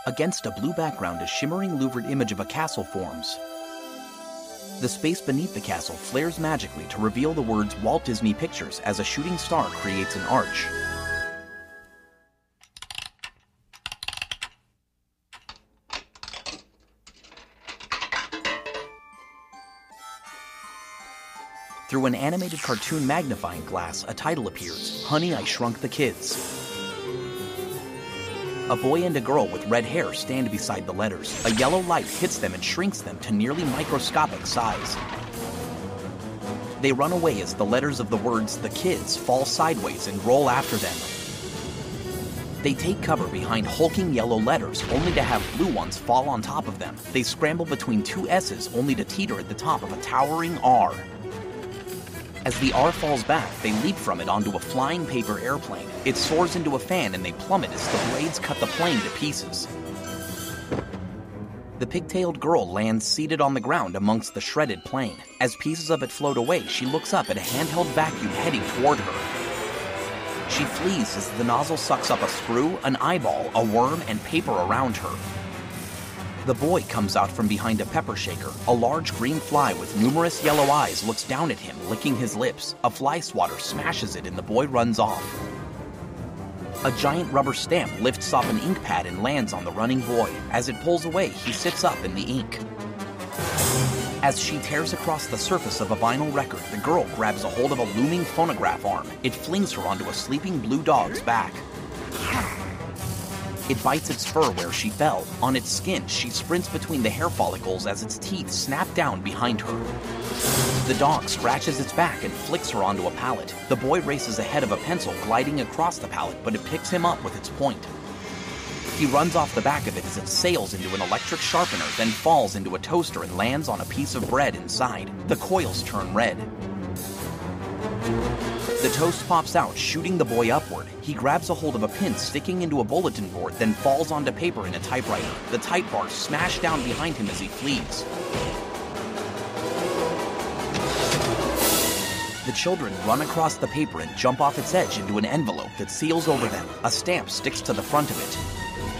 Against a blue background, a shimmering louvered image of a castle forms. The space beneath the castle flares magically to reveal the words Walt Disney Pictures as a shooting star creates an arch. Through an animated cartoon magnifying glass, a title appears, Honey, I Shrunk the Kids. A boy and a girl with red hair stand beside the letters. A yellow light hits them and shrinks them to nearly microscopic size. They run away as the letters of the words "the kids" fall sideways and roll after them. They take cover behind hulking yellow letters, only to have blue ones fall on top of them. They scramble between two S's, only to teeter at the top of a towering R. As the R falls back, they leap from it onto a flying paper airplane. It soars into a fan and they plummet as the blades cut the plane to pieces. The pigtailed girl lands seated on the ground amongst the shredded plane. As pieces of it float away, she looks up at a handheld vacuum heading toward her. She flees as the nozzle sucks up a screw, an eyeball, a worm, and paper around her. The boy comes out from behind a pepper shaker. A large green fly with numerous yellow eyes looks down at him, licking his lips. A fly swatter smashes it and the boy runs off. A giant rubber stamp lifts off an ink pad and lands on the running boy. As it pulls away, he sits up in the ink. As she tears across the surface of a vinyl record, the girl grabs a hold of a looming phonograph arm. It flings her onto a sleeping blue dog's back. It bites its fur where she fell. On its skin, she sprints between the hair follicles as its teeth snap down behind her. The dog scratches its back and flicks her onto a pallet. The boy races ahead of a pencil gliding across the pallet, but it picks him up with its point. He runs off the back of it as it sails into an electric sharpener, then falls into a toaster and lands on a piece of bread inside. The coils turn red. The toast pops out, shooting the boy upward. He grabs a hold of a pin sticking into a bulletin board, then falls onto paper in a typewriter. The type bars smash down behind him as he flees. The children run across the paper and jump off its edge into an envelope that seals over them. A stamp sticks to the front of it.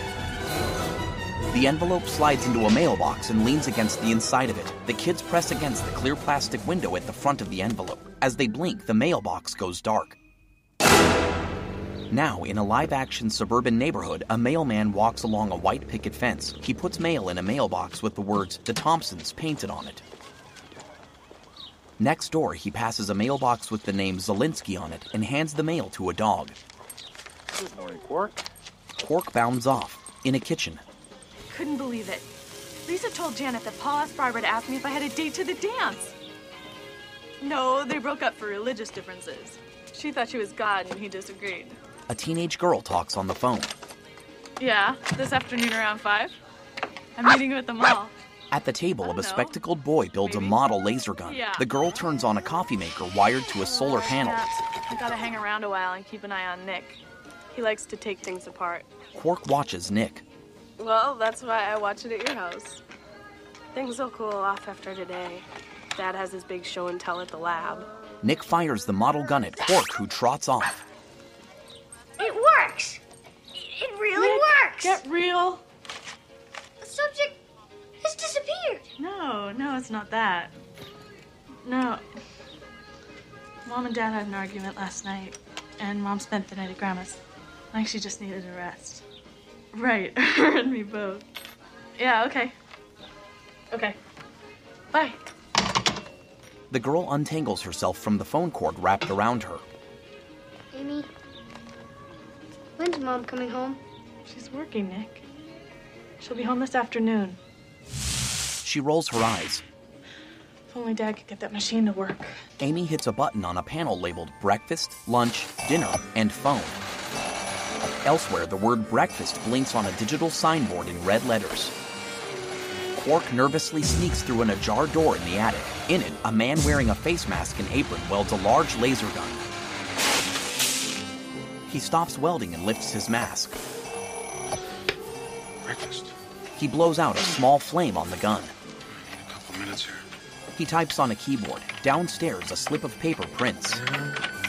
The envelope slides into a mailbox and leans against the inside of it. The kids press against the clear plastic window at the front of the envelope. As they blink, the mailbox goes dark. Now, in a live-action suburban neighborhood, a mailman walks along a white picket fence. He puts mail in a mailbox with the words, "The Thompsons," painted on it. Next door, he passes a mailbox with the name Zelinsky on it and hands the mail to a dog. Good morning, Quark. Quark bounds off. In a kitchen. Couldn't believe it. Lisa told Janet that Paul asked Barbara to ask me if I had a date to the dance. No, they broke up for religious differences. She thought she was God and he disagreed. A teenage girl talks on the phone. Yeah, this afternoon around 5. I'm meeting you at the mall. At the table, a bespectacled boy builds a model laser gun. Yeah. The girl turns on a coffee maker wired to a solar panel. I gotta hang around a while and keep an eye on Nick. He likes to take things apart. Quark watches Nick. Well, that's why I watch it at your house. Things will cool off after today. Dad has his big show and tell at the lab. Nick fires the model gun at Quark, who trots off. It works! It really works! Get real. The subject has disappeared. No, it's not that. No. Mom and Dad had an argument last night, and Mom spent the night at Grandma's. Like she just needed a rest. Right, her and me both. Yeah, okay. Okay. Bye. The girl untangles herself from the phone cord wrapped around her. Amy, when's Mom coming home? She's working, Nick. She'll be home this afternoon. She rolls her eyes. If only Dad could get that machine to work. Amy hits a button on a panel labeled breakfast, lunch, dinner, and phone. Elsewhere, the word breakfast blinks on a digital signboard in red letters. Quark nervously sneaks through an ajar door in the attic. In it, a man wearing a face mask and apron welds a large laser gun. He stops welding and lifts his mask. Breakfast. He blows out a small flame on the gun. A couple minutes here. He types on a keyboard. Downstairs, a slip of paper prints.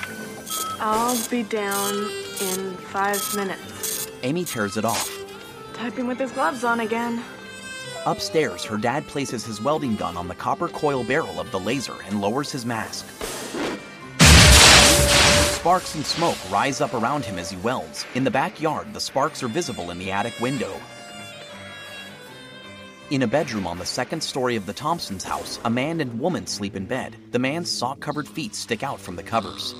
I'll be down in 5 minutes. Amy tears it off. Typing with his gloves on again. Upstairs, her dad places his welding gun on the copper coil barrel of the laser and lowers his mask. Sparks and smoke rise up around him as he welds. In the backyard, the sparks are visible in the attic window. In a bedroom on the second story of the Thompsons' house, a man and woman sleep in bed. The man's sock-covered feet stick out from the covers.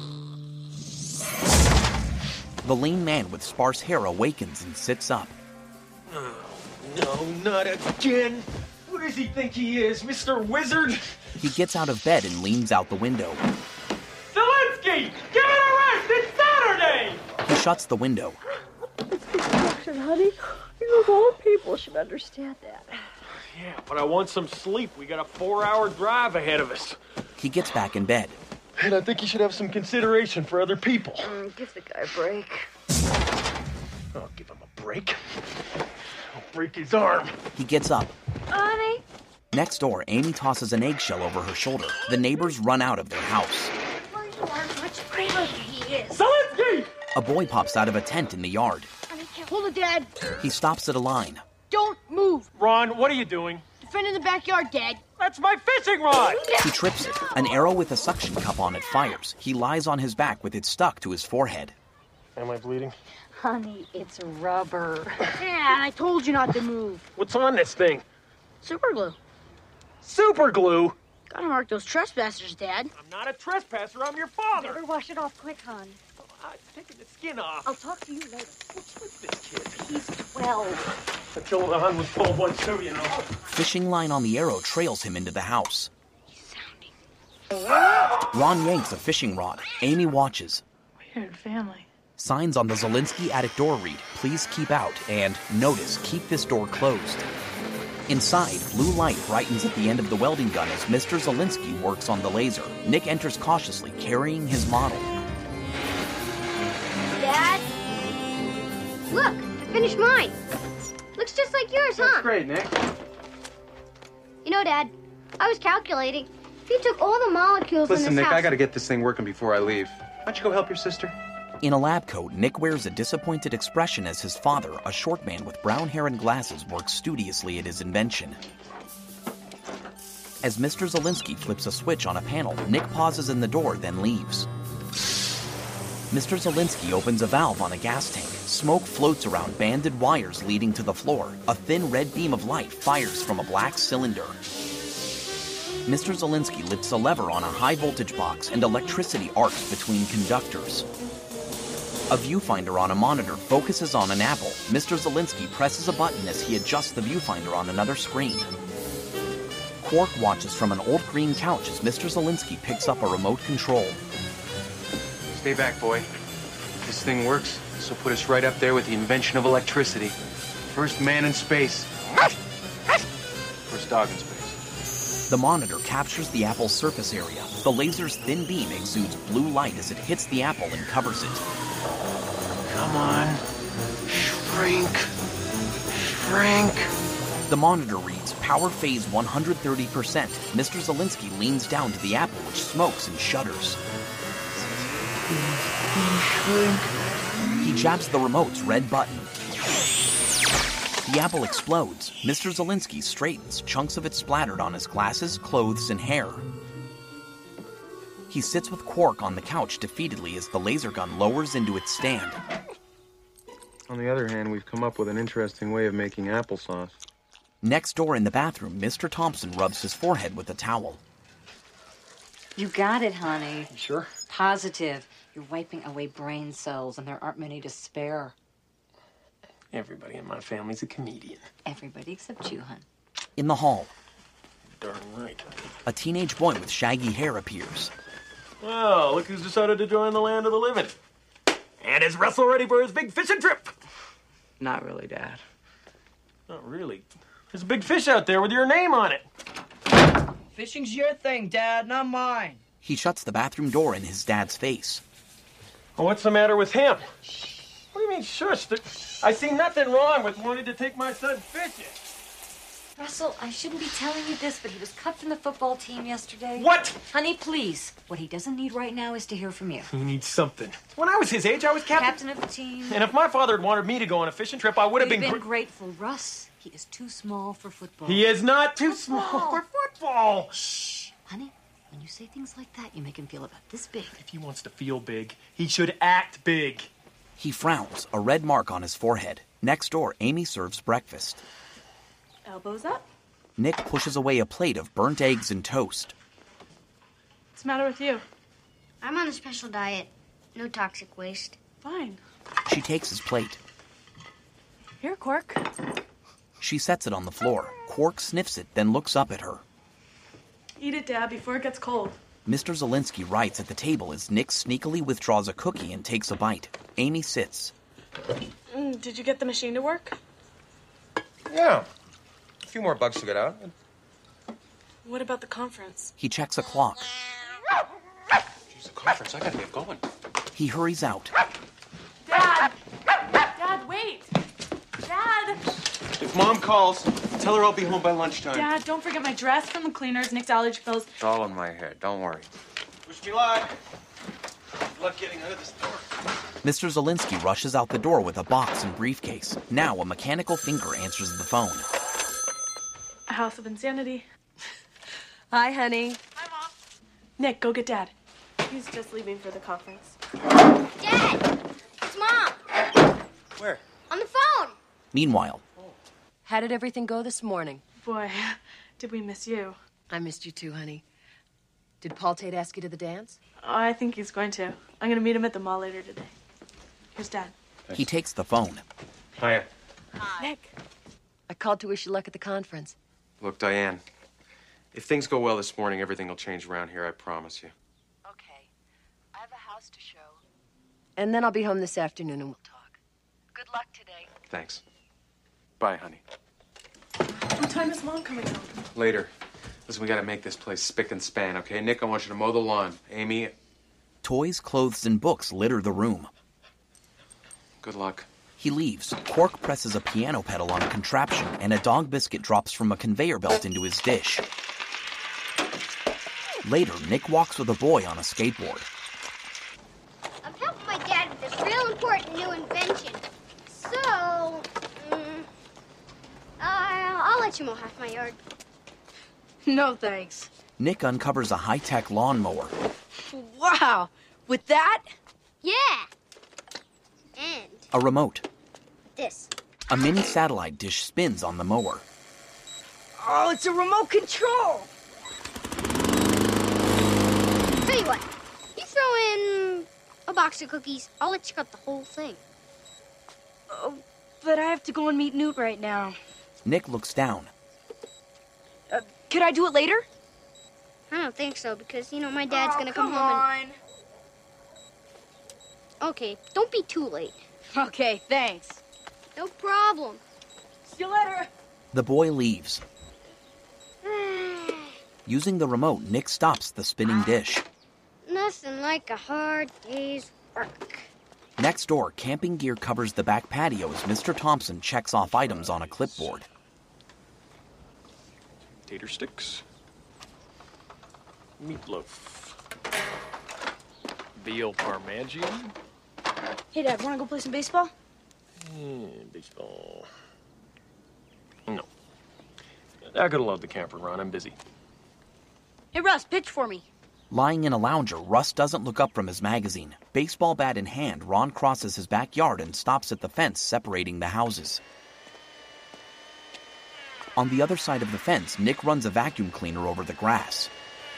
The lean man with sparse hair awakens and sits up. No, not again. Who does he think he is, Mr. Wizard? He gets out of bed and leans out the window. Zelensky! Give it a rest! It's Saturday! He shuts the window. It's construction, honey. You of all people should understand that. Yeah, but I want some sleep. We got a 4-hour drive ahead of us. He gets back in bed. And I think you should have some consideration for other people. Give the guy a break. I'll give him a break. I'll break his arm. He gets up. Honey? Next door, Amy tosses an eggshell over her shoulder. The neighbors run out of their house. Well, you are much braver than he is. Zelensky! A boy pops out of a tent in the yard. Hold it, Dad. He stops at a line. Don't move. Ron, what are you doing? Defend in the backyard, Dad. That's my fishing rod! He trips it. An arrow with a suction cup on it fires. He lies on his back with it stuck to his forehead. Am I bleeding? Honey, it's rubber. Dad, I told you not to move. What's on this thing? Super glue. Super glue? Gotta mark those trespassers, Dad. I'm not a trespasser, I'm your father. Better wash it off quick, hon. Taking the skin off. I'll talk to you later. What's with this kid? He's 12. Attila the Hun was 12 once too, you know. Fishing line on the arrow trails him into the house. He's sounding. Ron yanks a fishing rod. Amy watches. Weird family. Signs on the Zelensky attic door read, "Please keep out," and "Notice, keep this door closed." Inside, blue light brightens at the end of the welding gun as Mr. Zelensky works on the laser. Nick enters cautiously, carrying his model. Dad? Look, I finished mine. Looks just like yours, huh? That's great, Nick. You know, Dad, I was calculating. If you took all the molecules in Listen, this Nick, house... I gotta get this thing working before I leave. Why don't you go help your sister? In a lab coat, Nick wears a disappointed expression as his father, a short man with brown hair and glasses, works studiously at his invention. As Mr. Zelensky flips a switch on a panel, Nick pauses in the door, then leaves. Mr. Zelensky opens a valve on a gas tank. Smoke floats around banded wires leading to the floor. A thin red beam of light fires from a black cylinder. Mr. Zelensky lifts a lever on a high-voltage box, and electricity arcs between conductors. A viewfinder on a monitor focuses on an apple. Mr. Zelensky presses a button as he adjusts the viewfinder on another screen. Quark watches from an old green couch as Mr. Zelensky picks up a remote control. Stay back, boy. This thing works, this will put us right up there with the invention of electricity. First man in space. First dog in space. The monitor captures the apple's surface area. The laser's thin beam exudes blue light as it hits the apple and covers it. Come on. Shrink. Shrink. The monitor reads, power phase 130%. Mr. Zelensky leans down to the apple, which smokes and shudders. He jabs the remote's red button. The apple explodes. Mr. Zelensky straightens, chunks of it splattered on his glasses, clothes, and hair. He sits with Quark on the couch defeatedly as the laser gun lowers into its stand. On the other hand, we've come up with an interesting way of making applesauce. Next door in the bathroom, Mr. Thompson rubs his forehead with a towel. You got it, honey. You sure? Positive. You're wiping away brain cells, and there aren't many to spare. Everybody in my family's a comedian. Everybody except you, hon. In the hall, Darn right. a teenage boy with shaggy hair appears. Well, look who's decided to join the land of the living. And is Russell ready for his big fishing trip? Not really, Dad. Not really. There's a big fish out there with your name on it. Fishing's your thing, Dad, not mine. He shuts the bathroom door in his dad's face. Well, what's the matter with him? What do you mean, shush? I see nothing wrong with wanting to take my son fishing. Russell, I shouldn't be telling you this, but he was cut from the football team yesterday. What? Honey, please. What he doesn't need right now is to hear from you. He needs something. When I was his age, I was Captain of the team. And if my father had wanted me to go on a fishing trip, I would have You've been... been grateful. Russ, he is too small for football. He is not too small for football. Shh. Honey, when you say things like that, you make him feel about this big. If he wants to feel big, he should act big. He frowns, a red mark on his forehead. Next door, Amy serves breakfast. Elbows up. Nick pushes away a plate of burnt eggs and toast. What's the matter with you? I'm on a special diet. No toxic waste. Fine. She takes his plate. Here, Quark. She sets it on the floor. Quark sniffs it, then looks up at her. Eat it, Dad, before it gets cold. Mr. Zielinski writes at the table as Nick sneakily withdraws a cookie and takes a bite. Amy sits. Did you get the machine to work? Yeah. A few more bugs to get out. What about the conference? He checks a clock. Jeez, the conference. I gotta get going. He hurries out. Dad! Dad, wait! Dad! If Mom calls, tell her I'll be home by lunchtime. Dad, don't forget my dress from the cleaners, Nick's allergy pills. It's all in my head. Don't worry. Wish me luck. Good luck getting out of this door. Mr. Zielinski rushes out the door with a box and briefcase. Now a mechanical finger answers the phone. A House of Insanity. Hi, honey. Hi, Mom. Nick, go get Dad. He's just leaving for the conference. Dad! It's Mom! Where? On the phone! Meanwhile, How did everything go this morning? Boy, did we miss you. I missed you too, honey. Did Paul Tate ask you to the dance? Oh, I think he's going to. I'm going to meet him at the mall later today. Here's Dad. he takes the phone. Hiya. Nick. I called to wish you luck at the conference. Look, Diane. If things go well this morning, everything will change around here, I promise you. Okay. I have a house to show. And then I'll be home this afternoon and we'll talk. Good luck today. Thanks. Bye, honey. What time is Mom coming home? Later. Listen, we gotta make this place spick and span, okay? Nick, I want you to mow the lawn. Amy... Toys, clothes, and books litter the room. Good luck. He leaves. Quark presses a piano pedal on a contraption, and a dog biscuit drops from a conveyor belt into his dish. Later, Nick walks with a boy on a skateboard. I'm helping my dad with this real important new invention. So, I'll let you mow half my yard. No, thanks. Nick uncovers a high-tech lawnmower. Wow. With that? Yeah. And A remote. this. A mini satellite dish spins on the mower. Oh, it's a remote control. Tell you what, you throw in a box of cookies, I'll let you cut the whole thing. Oh, but I have to go and meet Newt right now. Nick looks down. Could I do it later? I don't think so, because, my dad's gonna come home and... Okay, don't be too late. Okay, thanks. No problem. See you later. The boy leaves. Using the remote, Nick stops the spinning dish. Nothing like a hard day's work. Next door, camping gear covers the back patio as Mr. Thompson checks off items on a clipboard. Tater sticks. Meatloaf. Veal parmesan. Hey, Dad, wanna go play some baseball? Baseball. No. I gotta load the camper, Ron. I'm busy. Hey, Russ, pitch for me. Lying in a lounger, Russ doesn't look up from his magazine. Baseball bat in hand, Ron crosses his backyard and stops at the fence separating the houses. On the other side of the fence, Nick runs a vacuum cleaner over the grass.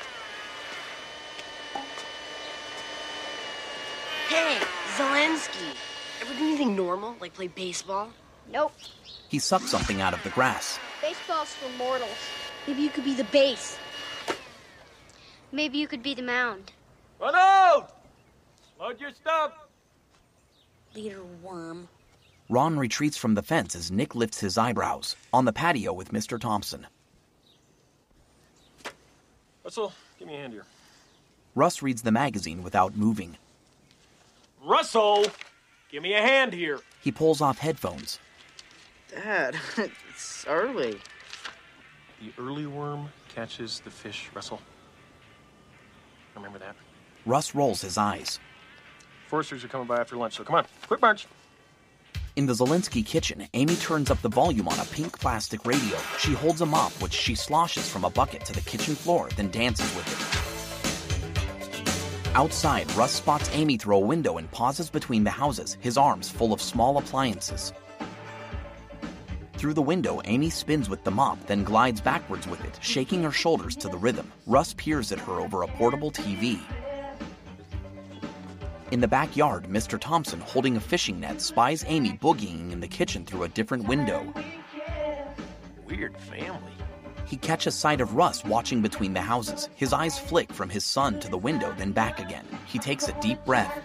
Hey, Zelensky. Ever do anything normal, like play baseball? Nope. He sucks something out of the grass. Baseball's for mortals. Maybe you could be the base. Maybe you could be the mound. Run out! Load your stuff! Leader worm. Ron retreats from the fence as Nick lifts his eyebrows. On the patio with Mr. Thompson. Russell, give me a hand here. Russ reads the magazine without moving. Russell, give me a hand here. He pulls off headphones. Dad, it's early. The early worm catches the fish, Russell. Remember that. Russ rolls his eyes. Foresters are coming by after lunch, so come on, quick march. In the Zielinski kitchen, Amy turns up the volume on a pink plastic radio. She holds a mop, which she sloshes from a bucket to the kitchen floor, then dances with it. Outside, Russ spots Amy through a window and pauses between the houses, his arms full of small appliances. Through the window, Amy spins with the mop, then glides backwards with it, shaking her shoulders to the rhythm. Russ peers at her over a portable TV. In the backyard, Mr. Thompson, holding a fishing net, spies Amy boogieing in the kitchen through a different window. Weird family. He catches sight of Russ watching between the houses. His eyes flick from his son to the window, then back again. He takes a deep breath.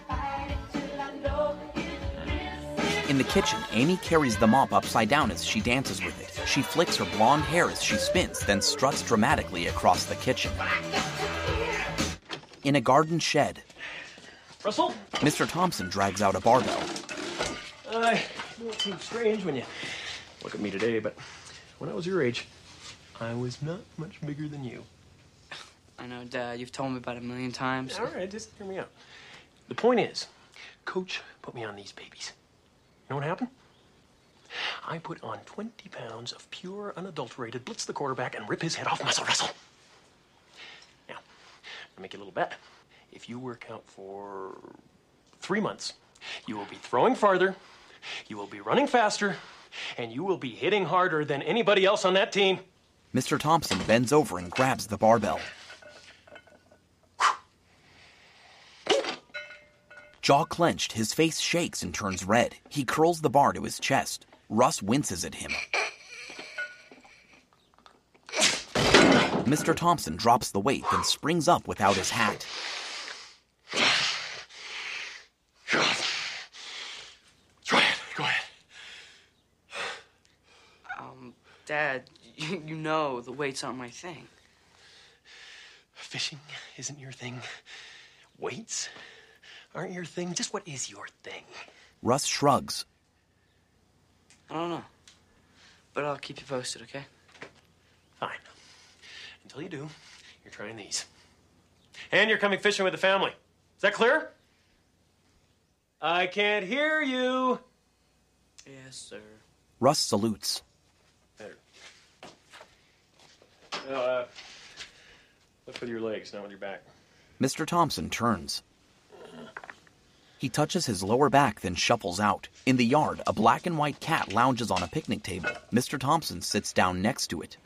In the kitchen, Amy carries the mop upside down as she dances with it. She flicks her blonde hair as she spins, then struts dramatically across the kitchen. In a garden shed, Russell? Mr. Thompson drags out a barbell. It seems strange when you look at me today, but when I was your age, I was not much bigger than you. I know, Dad. You've told me about it a million times. All right, just hear me out. The point is, Coach put me on these babies. You know what happened? I put on 20 pounds of pure, unadulterated, blitz the quarterback and rip his head off muscle wrestle. Now, I'll make you a little bet. If you work out for 3 months, you will be throwing farther, you will be running faster, and you will be hitting harder than anybody else on that team. Mr. Thompson bends over and grabs the barbell. Jaw clenched, his face shakes and turns red. He curls the bar to his chest. Russ winces at him. Mr. Thompson drops the weight, then springs up without his hat. Go ahead. Dad, you know the weights aren't my thing. Fishing isn't your thing. Weights aren't your thing. Just what is your thing? Russ shrugs. I don't know. But I'll keep you posted, okay? Fine. Until you do, you're trying these. And you're coming fishing with the family. Is that clear? I can't hear you. Yes, sir. Russ salutes. Better. Look with your legs, not with your back. Mr. Thompson turns. He touches his lower back, then shuffles out. In the yard, a black and white cat lounges on a picnic table. Mr. Thompson sits down next to it.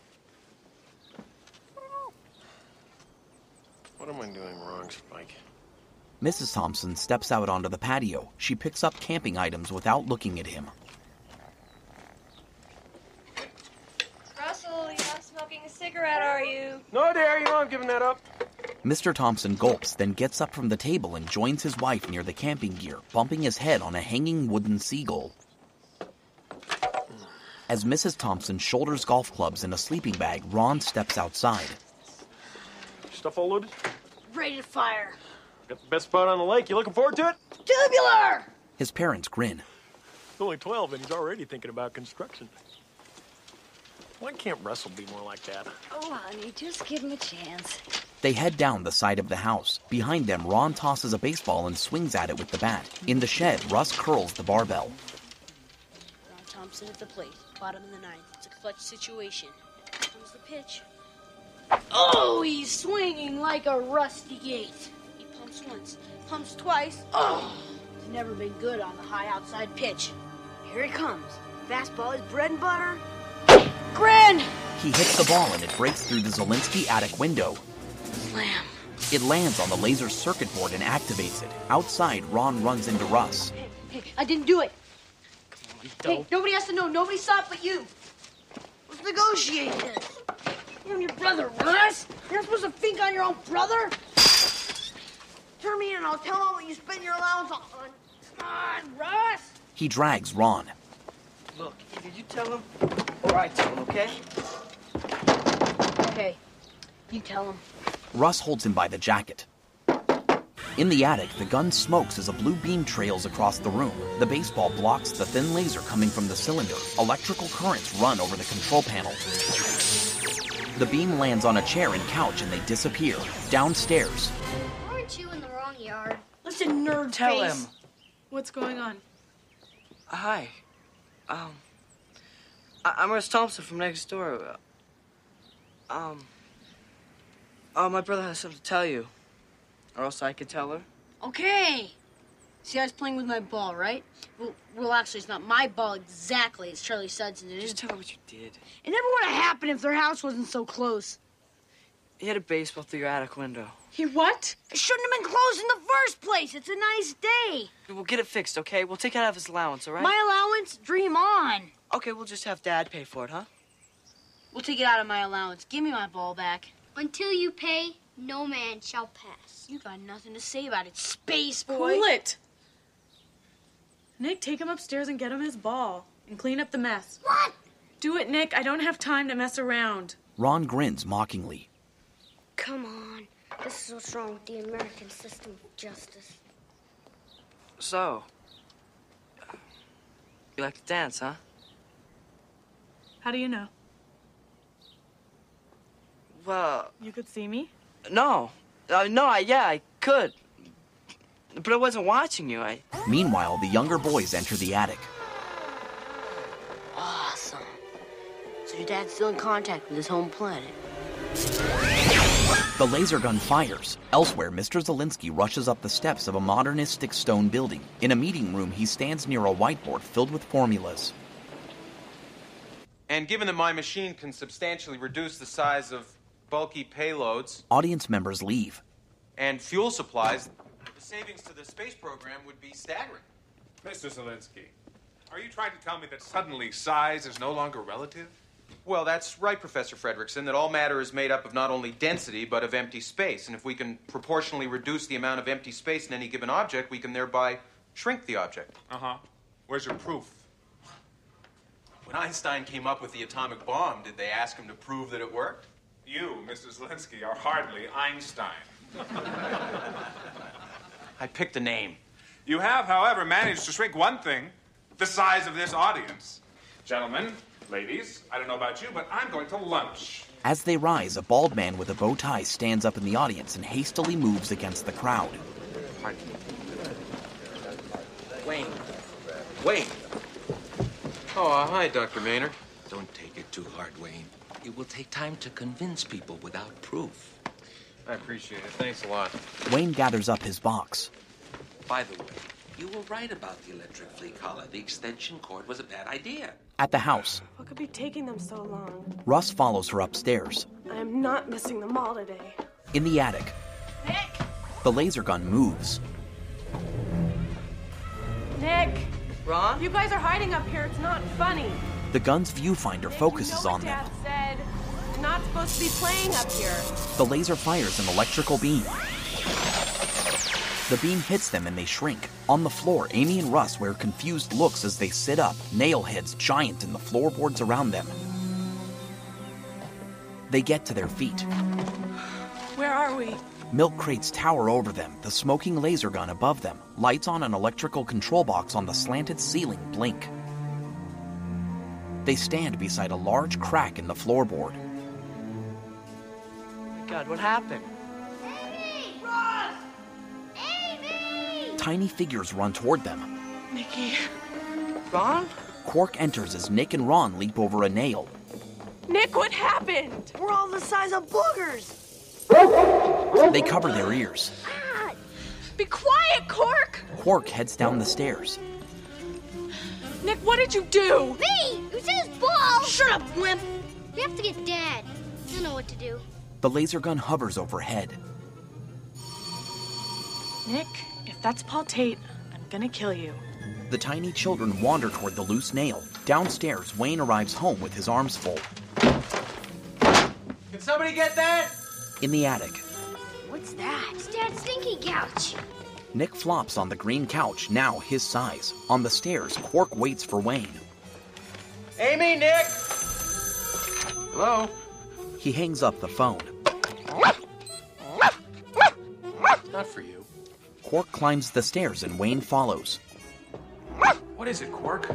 What am I doing wrong, Spike? Mrs. Thompson steps out onto the patio. She picks up camping items without looking at him. Russell, you're not smoking a cigarette, are you? No, dear, you know I'm giving that up. Mr. Thompson gulps, then gets up from the table and joins his wife near the camping gear, bumping his head on a hanging wooden seagull. As Mrs. Thompson shoulders golf clubs in a sleeping bag, Ron steps outside. Stuff all loaded? Ready to fire. Got the best spot on the lake. You looking forward to it? Tubular! His parents grin. He's only 12 and he's already thinking about construction. Why can't Russell be more like that? Oh, honey, just give him a chance. They head down the side of the house. Behind them, Ron tosses a baseball and swings at it with the bat. In the shed, Russ curls the barbell. Ron Thompson at the plate, bottom of the ninth. It's a clutch situation. Here comes the pitch. Oh, he's swinging like a rusty gate. He pumps once, pumps twice. Oh, he's never been good on the high outside pitch. Here he comes. Fastball is bread and butter. Grand! He hits the ball and it breaks through the Zielinski attic window. Slam. It lands on the laser circuit board and activates it. Outside, Ron runs into Russ. Hey, I didn't do it. Come on, Hey, nobody has to know. Nobody saw it but you. Let's negotiate this. You're your brother, Russ. You're not supposed to think on your own brother. Turn me in and I'll tell him what you spend your allowance on. Come on, Russ. He drags Ron. Look, either you tell him or I tell him, okay? Okay, you tell him. Russ holds him by the jacket. In the attic, the gun smokes as a blue beam trails across the room. The baseball blocks the thin laser coming from the cylinder. Electrical currents run over the control panel. The beam lands on a chair and couch and they disappear. Downstairs. Aren't you in the wrong yard? Listen, nerd Tell face. him. What's going on? Hi. I'm Russ Thompson from next door. My brother has something to tell you. Or else I could tell her. Okay. See, I was playing with my ball, right? Well, actually, it's not my ball exactly. It's Charlie Sudson's. Just tell her what you did. It never would have happened if their house wasn't so close. He hit a baseball through your attic window. He what? It shouldn't have been closed in the first place. It's a nice day. We'll get it fixed, okay? We'll take it out of his allowance, all right? My allowance? Dream on. Okay, we'll just have Dad pay for it, huh? We'll take it out of my allowance. Give me my ball back. Until you pay, no man shall pass. You got nothing to say about it, space boy. Cool it. Nick, take him upstairs and get him his ball. And clean up the mess. What? Do it, Nick. I don't have time to mess around. Ron grins mockingly. Come on. This is what's wrong with the American system of justice. So, you like to dance, huh? How do you know? Well, You could see me? no. I could. But I wasn't watching you. Meanwhile, the younger boys enter the attic. Awesome. So your dad's still in contact with his home planet. The laser gun fires. Elsewhere, Mr. Zelinsky rushes up the steps of a modernistic stone building. In a meeting room, he stands near a whiteboard filled with formulas. And given that my machine can substantially reduce the size of bulky payloads Audience members leave. and fuel supplies, the savings to the space program would be staggering. Mr. Zelinsky, are you trying to tell me that suddenly size is no longer relative? Well, that's right, Professor Fredrickson, that all matter is made up of not only density, but of empty space. And if we can proportionally reduce the amount of empty space in any given object, we can thereby shrink the object. Uh-huh. Where's your proof? When Einstein came up with the atomic bomb, did they ask him to prove that it worked? You, Mr. Zelinsky, are hardly Einstein. I picked a name. You have, however, managed to shrink one thing, the size of this audience. Gentlemen, ladies, I don't know about you, but I'm going to lunch. As they rise, a bald man with a bow tie stands up in the audience and hastily moves against the crowd. Wayne. Wayne. Oh, hi, Dr. Maynard. Don't take it too hard, Wayne. It will take time to convince people without proof. I appreciate it. Thanks a lot. Wayne gathers up his box. By the way, you were right about the electric flea collar. The extension cord was a bad idea. At the house, What could be taking them so long? Russ follows her upstairs. I'm not missing them all today. In the attic, the laser gun moves. Nick! Ron? You guys are hiding up here. It's not funny. The gun's viewfinder focuses on them. Dad said you're not supposed to be playing up here. The laser fires an electrical beam. The beam hits them and they shrink. On the floor, Amy and Russ wear confused looks as they sit up, nail heads giant in the floorboards around them. They get to their feet. Where are we? Milk crates tower over them, the smoking laser gun above them. Lights on an electrical control box on the slanted ceiling blink. They stand beside a large crack in the floorboard. God, what happened? Amy! Ross! Amy! Tiny figures run toward them. Nikki. Ron? Quark enters as Nick and Ron leap over a nail. Nick, what happened? We're all the size of boogers. They cover their ears. Be quiet, Quark! Quark heads down the stairs. Nick, what did you do? Me! It was his ball! Shut up, wimp! We have to get Dad. He'll know what to do. The laser gun hovers overhead. Nick, if that's Paul Tate, I'm gonna kill you. The tiny children wander toward the loose nail. Downstairs, Wayne arrives home with his arms full. Can somebody get that? In the attic, What's that? It's Dad's thinking couch. Nick flops on the green couch, now his size. On the stairs, Quark waits for Wayne. Amy, Nick! Hello? He hangs up the phone. Not for you. Quark climbs the stairs and Wayne follows. What is it, Quark?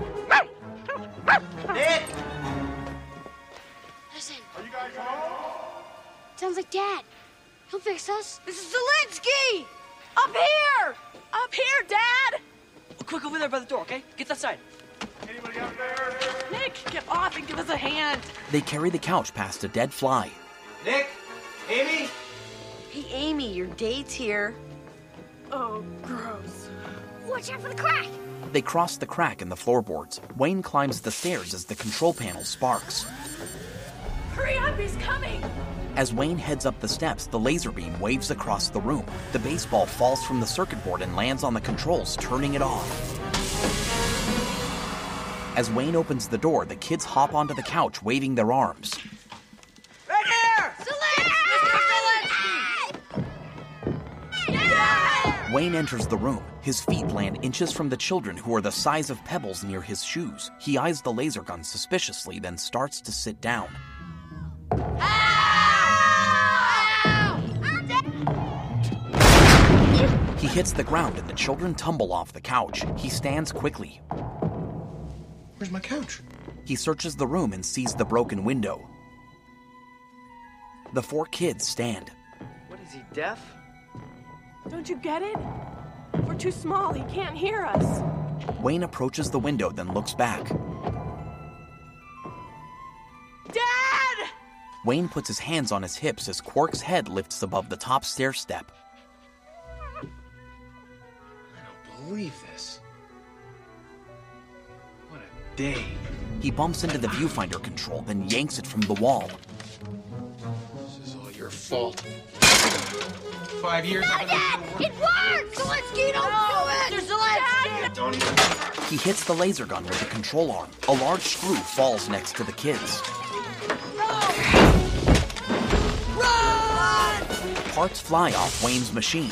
Nick! Listen. Are you guys home? Sounds like Dad. He'll fix us. This is Zelensky! Up here! Up here, Dad! Quick, over there by the door, okay? Get that side. Anybody out there? Nick, get off and give us a hand. They carry the couch past a dead fly. Nick? Amy? Hey, Amy, your date's here. Oh, gross. Watch out for the crack. They cross the crack in the floorboards. Wayne climbs the stairs as the control panel sparks. Hurry up, he's coming! As Wayne heads up the steps, the laser beam waves across the room. The baseball falls from the circuit board and lands on the controls, turning it off. As Wayne opens the door, the kids hop onto the couch, waving their arms. Right here! Yeah! Wayne enters the room. His feet land inches from the children, who are the size of pebbles near his shoes. He eyes the laser gun suspiciously, then starts to sit down. He hits the ground and the children tumble off the couch. He stands quickly. Where's my couch? He searches the room and sees the broken window. The 4 kids stand. What is he, deaf? Don't you get it? We're too small. He can't hear us. Wayne approaches the window, then looks back. Dad! Wayne puts his hands on his hips as Quark's head lifts above the top stair step. I don't believe this. What a day. He bumps into the viewfinder control, then yanks it from the wall. This is all your fault. 5 years No, Dad! It works! Zelensky, don't do it! There's Zelensky! Don't even... He hits the laser gun with the control arm. A large screw falls next to the kids. Run! Parts fly off Wayne's machine.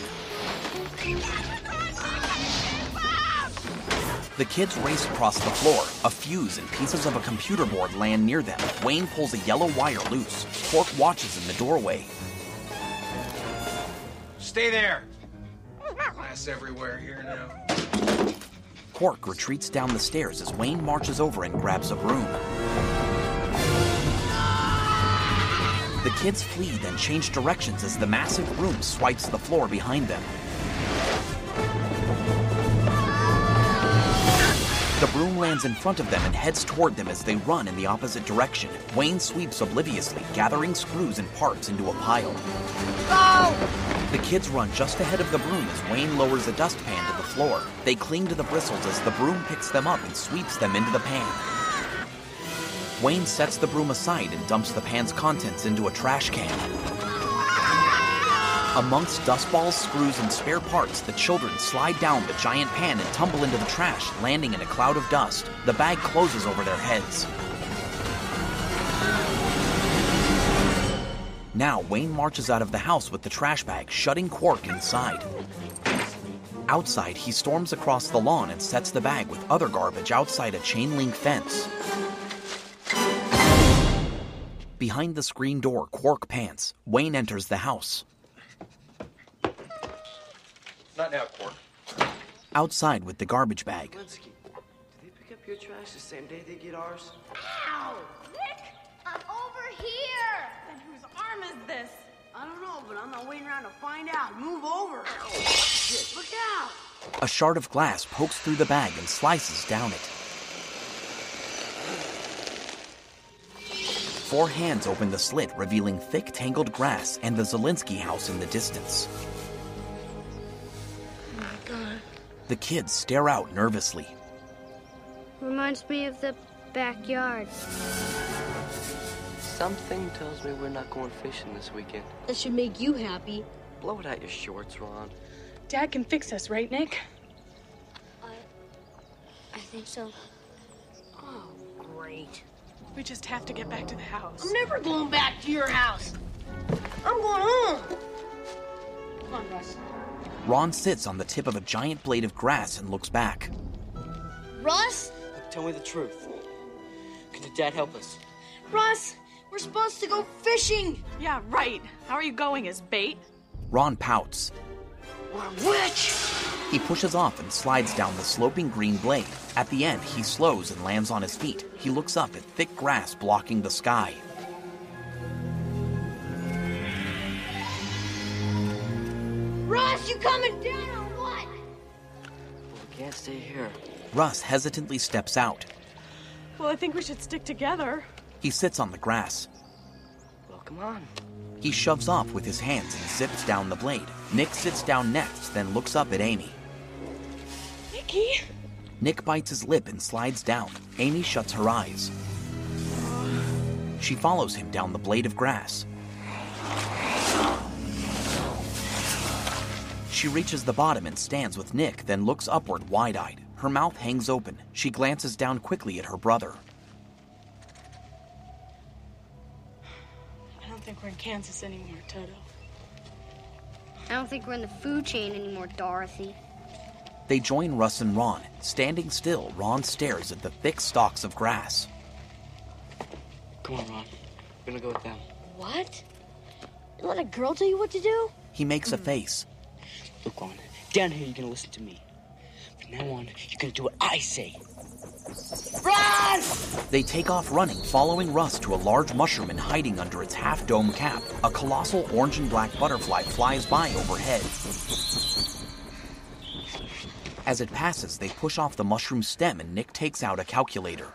The kids race across the floor. A fuse and pieces of a computer board land near them. Wayne pulls a yellow wire loose. Quark watches in the doorway. Stay there. Glass everywhere here now. Quark retreats down the stairs as Wayne marches over and grabs a broom. The kids flee, then change directions as the massive broom swipes the floor behind them. The broom lands in front of them and heads toward them as they run in the opposite direction. Wayne sweeps obliviously, gathering screws and parts into a pile. Go! The kids run just ahead of the broom as Wayne lowers a dustpan to the floor. They cling to the bristles as the broom picks them up and sweeps them into the pan. Wayne sets the broom aside and dumps the pan's contents into a trash can. Amongst dustballs, screws, and spare parts, the children slide down the giant pan and tumble into the trash, landing in a cloud of dust. The bag closes over their heads. Now, Wayne marches out of the house with the trash bag, shutting Quark inside. Outside, he storms across the lawn and sets the bag with other garbage outside a chain-link fence. Behind the screen door, Quark pants. Wayne enters the house. Not now, Quark. Outside with the garbage bag. Zelensky, do they pick up your trash the same day they get ours? Ow! Nick! I'm over here! And whose arm is this? I don't know, but I'm not waiting around to find out. Move over. Look out! A shard of glass pokes through the bag and slices down it. 4 hands open the slit, revealing thick, tangled grass and the Zelensky house in the distance. Oh my God. The kids stare out nervously. Reminds me of the backyard. Something tells me we're not going fishing this weekend. That should make you happy. Blow it out your shorts, Ron. Dad can fix us, right, Nick? I think so. Oh, great. We just have to get back to the house. I'm never going back to your house. I'm going home. Come on, Russ. Ron sits on the tip of a giant blade of grass and looks back. Russ? Look, tell me the truth. Could your dad help us? Russ, we're supposed to go fishing. Yeah, right. How are you going, as bait? Ron pouts. What a witch! He pushes off and slides down the sloping green blade. At the end, he slows and lands on his feet. He looks up at thick grass blocking the sky. Russ, you coming down or what? We can't stay here. Russ hesitantly steps out. Well, I think we should stick together. He sits on the grass. Well, come on. He shoves off with his hands and zips down the blade. Nick sits down next, then looks up at Amy. Nicky? Nick bites his lip and slides down. Amy shuts her eyes. She follows him down the blade of grass. She reaches the bottom and stands with Nick, then looks upward wide-eyed. Her mouth hangs open. She glances down quickly at her brother. I don't think we're in Kansas anymore, Toto. I don't think we're in the food chain anymore, Dorothy. They join Russ and Ron. Standing still, Ron stares at the thick stalks of grass. Come on, Ron. We're gonna go with them. What? You let a girl tell you what to do? He makes a face. Look, Ron. Down here, you're gonna listen to me. From now on, you're gonna do what I say. Run! They take off running, following Russ to a large mushroom and hiding under its half-dome cap. A colossal orange and black butterfly flies by overhead. As it passes, they push off the mushroom stem and Nick takes out a calculator.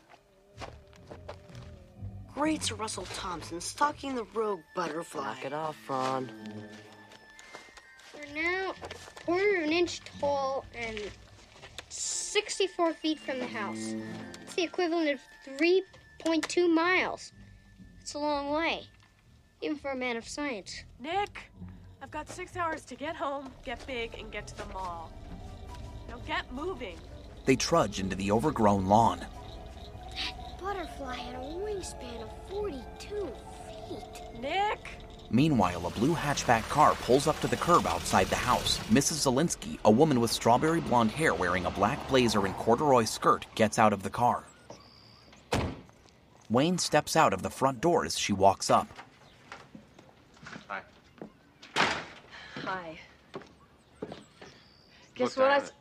Great Sir Russell Thompson stalking the rogue butterfly. Knock it off, Ron. We're now a quarter of an inch tall and 64 feet from the house. It's the equivalent of 3.2 miles. It's a long way, even for a man of science. Nick, I've got 6 hours to get home, get big, and get to the mall. Now get moving. They trudge into the overgrown lawn. That butterfly had a wingspan of 42 feet. Nick! Meanwhile, a blue hatchback car pulls up to the curb outside the house. Mrs. Zelinsky, a woman with strawberry blonde hair wearing a black blazer and corduroy skirt, gets out of the car. Wayne steps out of the front door as she walks up. Hi. Hi. Guess Look, what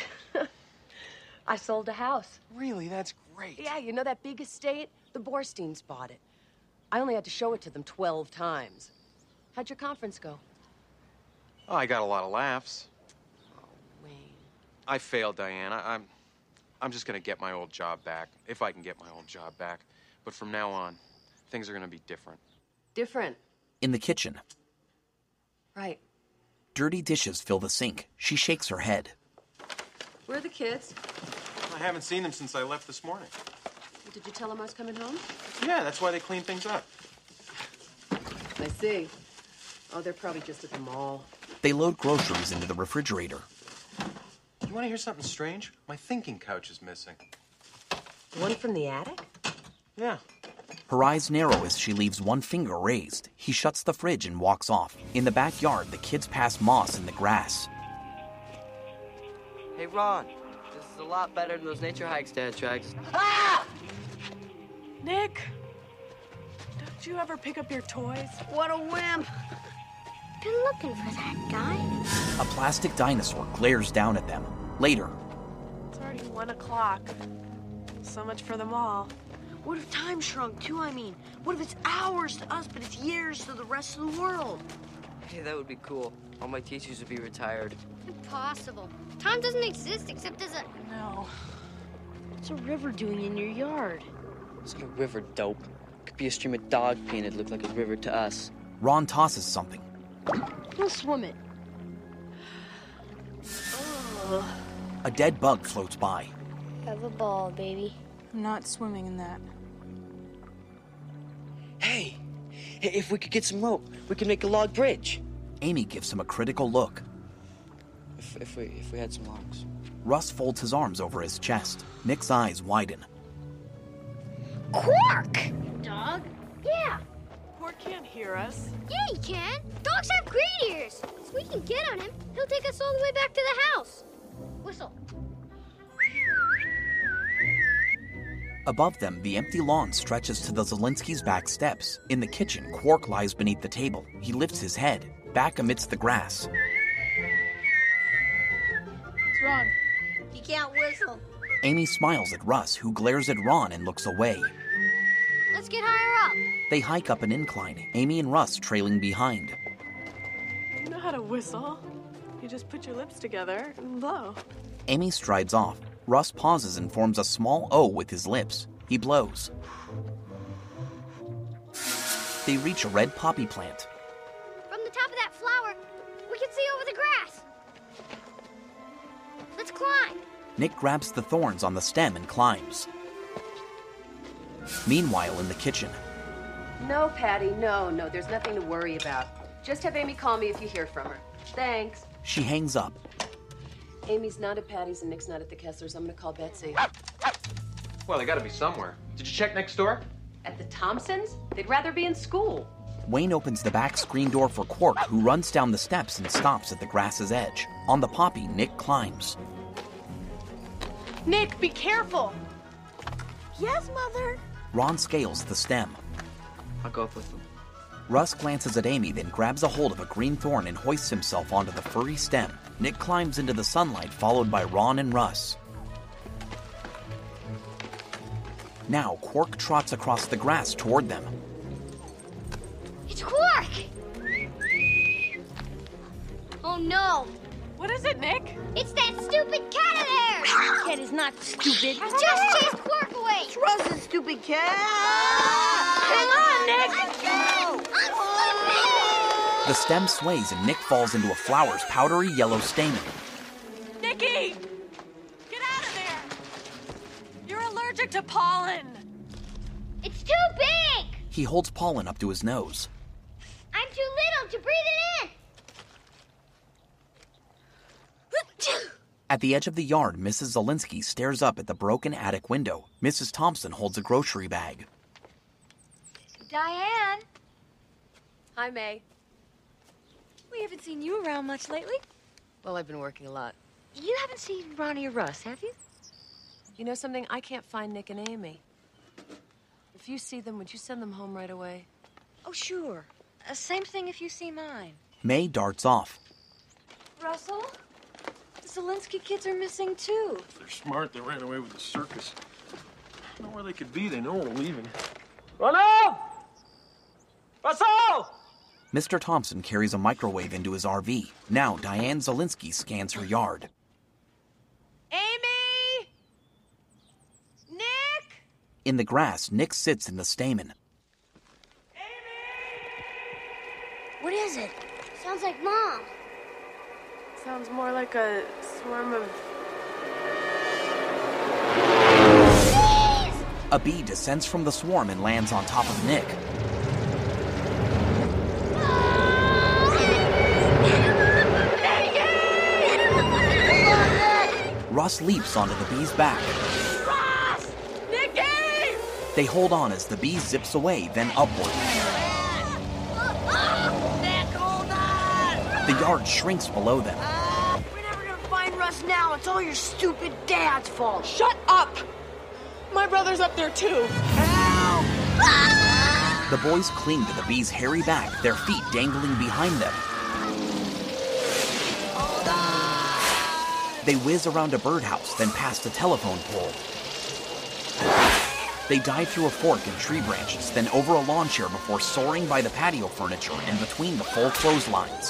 I sold a house. Really? That's great. Yeah, you know that big estate? The Borsteins bought it. I only had to show it to them 12 times. How'd your conference go? Oh, I got a lot of laughs. Wayne. I failed, Diane. I'm just gonna get my old job back, if I can get my old job back. But from now on, things are gonna be different. Different. In the kitchen, Right. dirty dishes fill the sink. She shakes her head. Where are the kids? I haven't seen them since I left this morning. Did you tell them I was coming home? Yeah, that's why they clean things up. I see. Oh, they're probably just at the mall. They load groceries into the refrigerator. You want to hear something strange? My thinking couch is missing. One from the attic? Yeah. Her eyes narrow as she leaves one finger raised. He shuts the fridge and walks off. In the backyard, the kids pass Moss in the grass. Hey, Ron. This is a lot better than those nature hikes Dad tracks. Ah! Nick! Don't you ever pick up your toys? What a wimp! Been looking for that guy. A plastic dinosaur glares down at them. Later, It's already 1 o'clock. So much for the mall. What if time shrunk too, I mean? What if it's hours to us, but it's years to the rest of the world? Hey, that would be cool. All my teachers would be retired. Impossible. Time doesn't exist except as a... No. What's a river doing in your yard? It's not a river, dope. Could be a stream of dog pee and it'd look like a river to us. Ron tosses something. We'll swim it. A dead bug floats by. Have a ball, baby. I'm not swimming in that. Hey, if we could get some rope, we could make a log bridge. Amy gives him a critical look. If we had some logs. Russ folds his arms over his chest. Nick's eyes widen. Quark! Dog? Yeah. Quark can't hear us. Yeah, he can. Dogs have great ears. If we can get on him, he'll take us all the way back to the house. Whistle. Above them, the empty lawn stretches to the Zelinskys' back steps. In the kitchen, Quark lies beneath the table. He lifts his head. Back amidst the grass. wrong? He can't whistle. Amy smiles at Russ, who glares at Ron and looks away. Let's get higher up. They hike up an incline, Amy and Russ trailing behind. You know how to whistle. You just put your lips together and blow. Amy strides off. Russ pauses and forms a small O with his lips. He blows. They reach a red poppy plant. From the top of that flower, we can see over the grass. Let's climb. Nick grabs the thorns on the stem and climbs. Meanwhile, in the kitchen, No, Patty, no. There's nothing to worry about. Just have Amy call me if you hear from her. Thanks. she hangs up. Amy's not at Patty's and Nick's not at the Kesslers. I'm gonna call Betsy. Well, they gotta be somewhere. Did you check next door? At the Thompsons? They'd rather be in school. Wayne opens the back screen door for Quark, who runs down the steps and stops at the grass's edge. On the poppy, Nick climbs. Nick, be careful. Yes, Mother. Ron scales the stem. I'll go up with them. Russ glances at Amy, then grabs a hold of a green thorn and hoists himself onto the furry stem. Nick climbs into the sunlight, followed by Ron and Russ. Now, Quark trots across the grass toward them. It's Quark! Oh no! What is it, Nick? It's that stupid cat of theirs! Cat is not stupid. Just chased Quark away! It's Russ's stupid cat. Hang on, Nick! The stem sways and Nick falls into a flower's powdery yellow stamen. Nikki! Get out of there! You're allergic to pollen! It's too big! He holds pollen up to his nose. I'm too little to breathe it in! At the edge of the yard, Mrs. Zelinsky stares up at the broken attic window. Mrs. Thompson holds a grocery bag. Diane, Hi, May. we haven't seen you around much lately. Well, I've been working a lot. You haven't seen Ronnie or Russ, have you? You know something? I can't find Nick and Amy. If you see them, would you send them home right away? Oh, sure. Same thing if you see mine. May darts off. Russell, the Zelinsky kids are missing too. They're smart. They ran away with the circus. I don't know where they could be. They know we're leaving. Ronald! Russell! Mr. Thompson carries a microwave into his RV. Now, Diane Zelinsky scans her yard. Amy! Nick! In the grass, Nick sits in the stamen. What is it? Sounds like Mom. Sounds more like a swarm of... A bee descends from the swarm and lands on top of Nick. Russ leaps onto the bee's back. Ross! Nikki! They hold on as the bee zips away, then upward. Nick, hold on! The yard shrinks below them. We're never gonna find Russ now. It's all your stupid dad's fault. Shut up! My brother's up there, too. Help! The boys cling to the bee's hairy back, their feet dangling behind them. They whiz around a birdhouse, then past a telephone pole. They dive through a fork in tree branches, then over a lawn chair before soaring by the patio furniture and between the full clotheslines.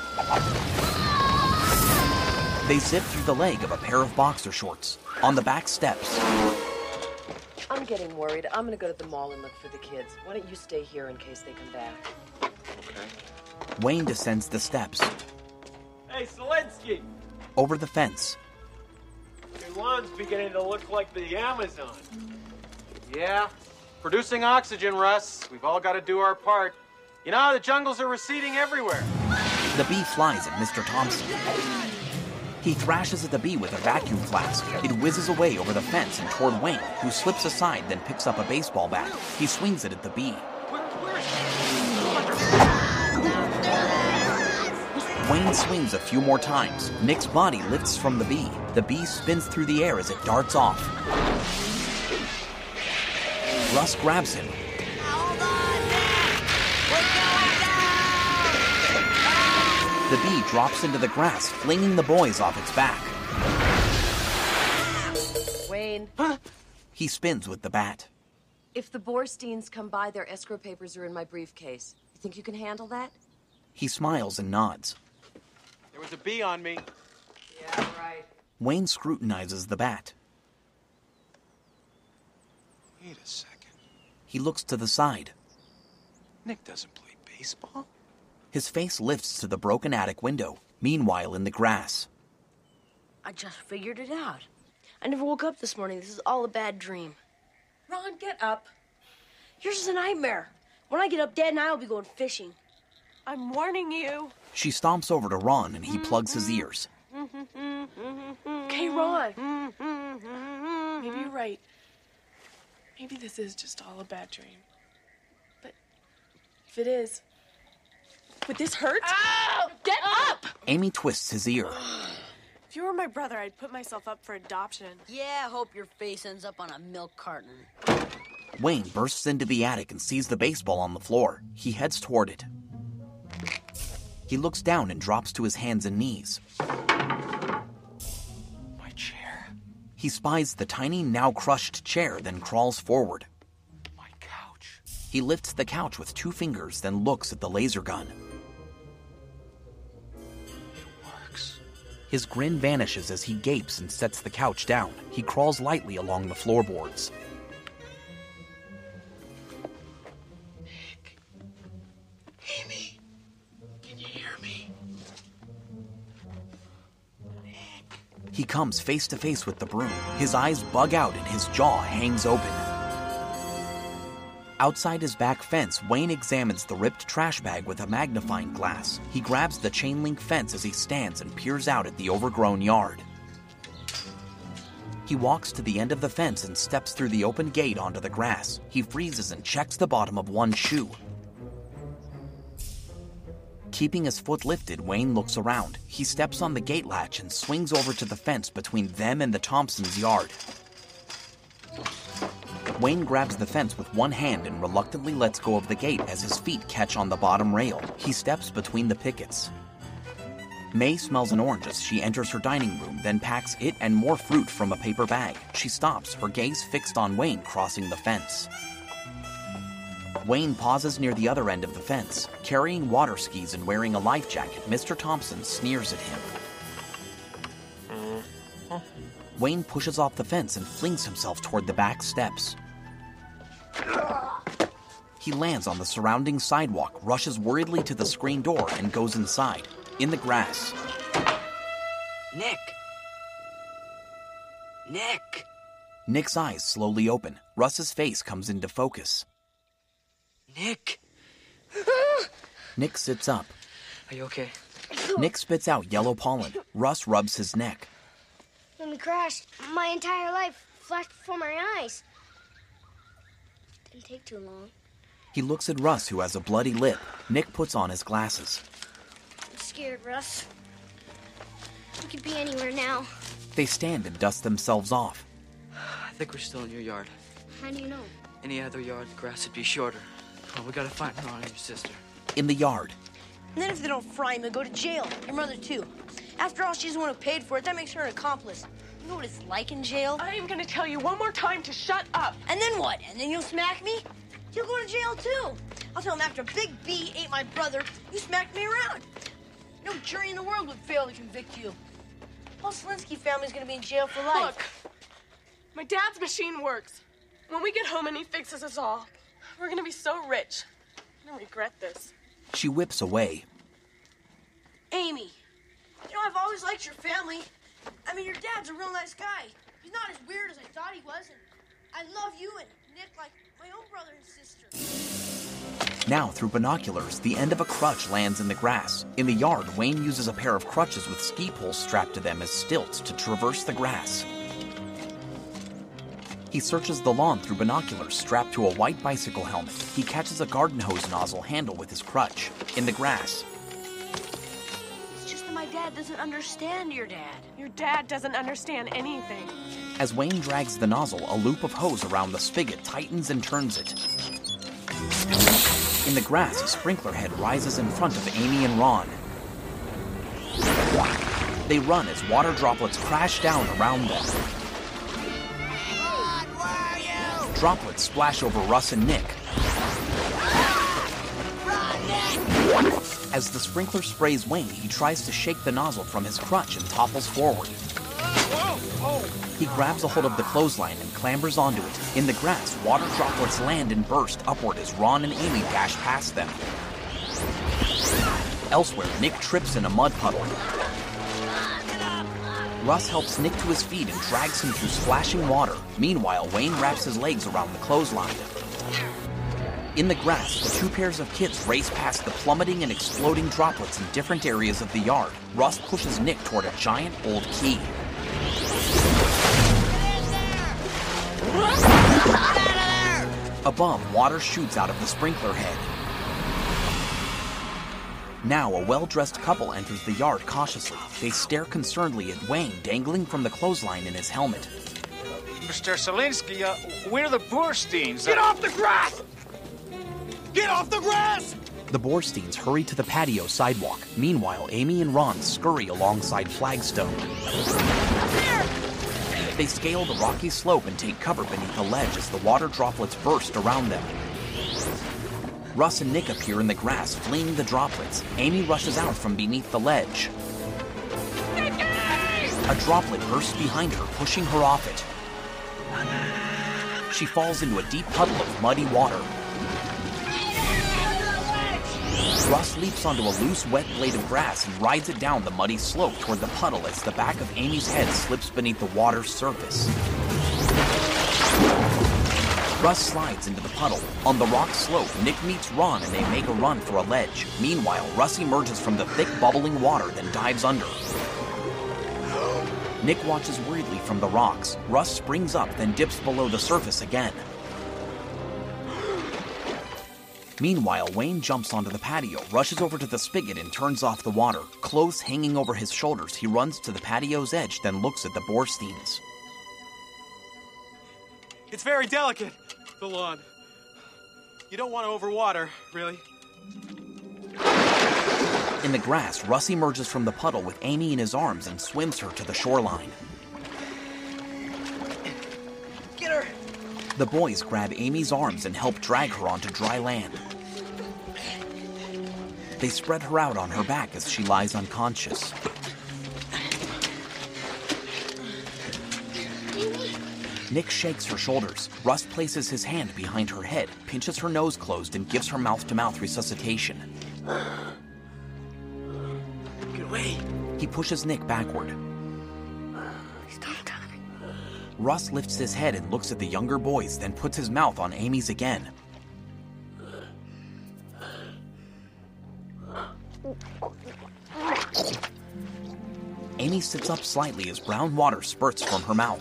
They zip through the leg of a pair of boxer shorts. On the back steps, I'm getting worried. I'm gonna go to the mall and look for the kids. Why don't you stay here in case they come back? Okay. Wayne descends the steps. Hey, Zelinsky! Over the fence, Your lawn's beginning to look like the Amazon. Yeah. Producing oxygen, Russ. We've all got to do our part. You know, the jungles are receding everywhere. the bee flies at Mr. Thompson. He thrashes at the bee with a vacuum flask. It whizzes away over the fence and toward Wayne, who slips aside, then picks up a baseball bat. He swings it at the bee. Wayne swings a few more times. Nick's body lifts from the bee. The bee spins through the air as it darts off. Russ grabs him. The bee drops into the grass, flinging the boys off its back. He spins with the bat. If the Borsteins come by, their escrow papers are in my briefcase. You think you can handle that? He smiles and nods. There was a bee on me. Yeah, right. Wayne scrutinizes the bat. Wait a second. He looks to the side. Nick doesn't play baseball. His face lifts to the broken attic window. Meanwhile, in the grass. I just figured it out. I never woke up this morning. This is all a bad dream. Ron, get up. Yours is a nightmare. When I get up, Dad and I will be going fishing. I'm warning you. She stomps over to Ron and he plugs his ears. Okay, Ron. Maybe you're right. Maybe this is just all a bad dream. But if it is, would this hurt? Ow! Get up! Amy twists his ear. If you were my brother, I'd put myself up for adoption. Yeah, I hope your face ends up on a milk carton. Wayne bursts into the attic and sees the baseball on the floor. He heads toward it. He looks down and drops to his hands and knees. My chair. He spies the tiny, now crushed chair, then crawls forward. My couch. He lifts the couch with 2 fingers, then looks at the laser gun. His grin vanishes as he gapes and sets the couch down. He crawls lightly along the floorboards. Nick. Amy. Can you hear me? Nick. He comes face to face with the broom. His eyes bug out and his jaw hangs open. Outside his back fence, Wayne examines the ripped trash bag with a magnifying glass. He grabs the chain link fence as he stands and peers out at the overgrown yard. He walks to the end of the fence and steps through the open gate onto the grass. He freezes and checks the bottom of one shoe. Keeping his foot lifted, Wayne looks around. He steps on the gate latch and swings over to the fence between them and the Thompsons' yard. Wayne grabs the fence with one hand and reluctantly lets go of the gate as his feet catch on the bottom rail. He steps between the pickets. May smells an orange as she enters her dining room, then packs it and more fruit from a paper bag. She stops, her gaze fixed on Wayne crossing the fence. Wayne pauses near the other end of the fence. Carrying water skis and wearing a life jacket, Mr. Thompson sneers at him. Wayne pushes off the fence and flings himself toward the back steps. He lands on the surrounding sidewalk, rushes worriedly to the screen door, and goes inside. In the grass. Nick! Nick! Nick's eyes slowly open. Russ's face comes into focus. Nick! Nick sits up. Are you okay? Nick spits out yellow pollen. Russ rubs his neck. When we crashed, my entire life flashed before my eyes. Didn't take too long. He looks at Russ, who has a bloody lip. Nick puts on his glasses. I'm scared, Russ. We could be anywhere now. They stand and dust themselves off. I think we're still in your yard. How do you know? Any other yard, the grass would be shorter. Well, we gotta find Ron and your sister. In the yard. And then if they don't fry him, he'll go to jail. Your mother, too. After all, she's the one who paid for it. That makes her an accomplice. You know what it's like in jail? I am gonna tell you one more time to shut up. And then what? And then you'll smack me? You'll go to jail, too. I'll tell him after Big B ate my brother, you smacked me around. No jury in the world would fail to convict you. The whole Selinsky family's gonna be in jail for life. Look, my dad's machine works. When we get home and he fixes us all, we're gonna be so rich. I'm gonna regret this. She whips away. Amy, you know, I've always liked your family. I mean, your dad's a real nice guy. He's not as weird as I thought he was. And I love you and Nick like my own brother and sister. Now, through binoculars, the end of a crutch lands in the grass. In the yard, Wayne uses a pair of crutches with ski poles strapped to them as stilts to traverse the grass. He searches the lawn through binoculars strapped to a white bicycle helmet. He catches a garden hose nozzle handle with his crutch. In the grass. It's just that my dad doesn't understand your dad. Your dad doesn't understand anything. As Wayne drags the nozzle, a loop of hose around the spigot tightens and turns it. In the grass, a sprinkler head rises in front of Amy and Ron. They run as water droplets crash down around them. Droplets splash over Russ and Nick. As the sprinkler sprays Wayne, he tries to shake the nozzle from his crutch and topples forward. He grabs a hold of the clothesline and clambers onto it. In the grass, water droplets land and burst upward as Ron and Amy dash past them. Elsewhere, Nick trips in a mud puddle. Russ helps Nick to his feet and drags him through splashing water. Meanwhile, Wayne wraps his legs around the clothesline. In the grass, the two pairs of kids race past the plummeting and exploding droplets in different areas of the yard. Russ pushes Nick toward a giant old key. Above, water shoots out of the sprinkler head. Now, a well-dressed couple enters the yard cautiously. They stare concernedly at Wayne dangling from the clothesline in his helmet. Mr. Zelinsky, we're the Bursteins. Get off the grass! Get off the grass! The Borsteins hurry to the patio sidewalk. Meanwhile, Amy and Ron scurry alongside Flagstone. They scale the rocky slope and take cover beneath a ledge as the water droplets burst around them. Russ and Nick appear in the grass, fleeing the droplets. Amy rushes out from beneath the ledge. A droplet bursts behind her, pushing her off it. She falls into a deep puddle of muddy water. Russ leaps onto a loose, wet blade of grass and rides it down the muddy slope toward the puddle as the back of Amy's head slips beneath the water's surface. Russ slides into the puddle. On the rock slope, Nick meets Ron and they make a run for a ledge. Meanwhile, Russ emerges from the thick, bubbling water, then dives under. Nick watches worriedly from the rocks. Russ springs up, then dips below the surface again. Meanwhile, Wayne jumps onto the patio, rushes over to the spigot and turns off the water. Clothes hanging over his shoulders, he runs to the patio's edge, then looks at the Borsteins. It's very delicate, the lawn. You don't want to overwater, really. In the grass, Russ emerges from the puddle with Amy in his arms and swims her to the shoreline. Get her! The boys grab Amy's arms and help drag her onto dry land. They spread her out on her back as she lies unconscious. Nick shakes her shoulders. Russ places his hand behind her head, pinches her nose closed, and gives her mouth-to-mouth resuscitation. Get away! He pushes Nick backward. Russ lifts his head and looks at the younger boys, then puts his mouth on Amy's again. Amy sits up slightly as brown water spurts from her mouth.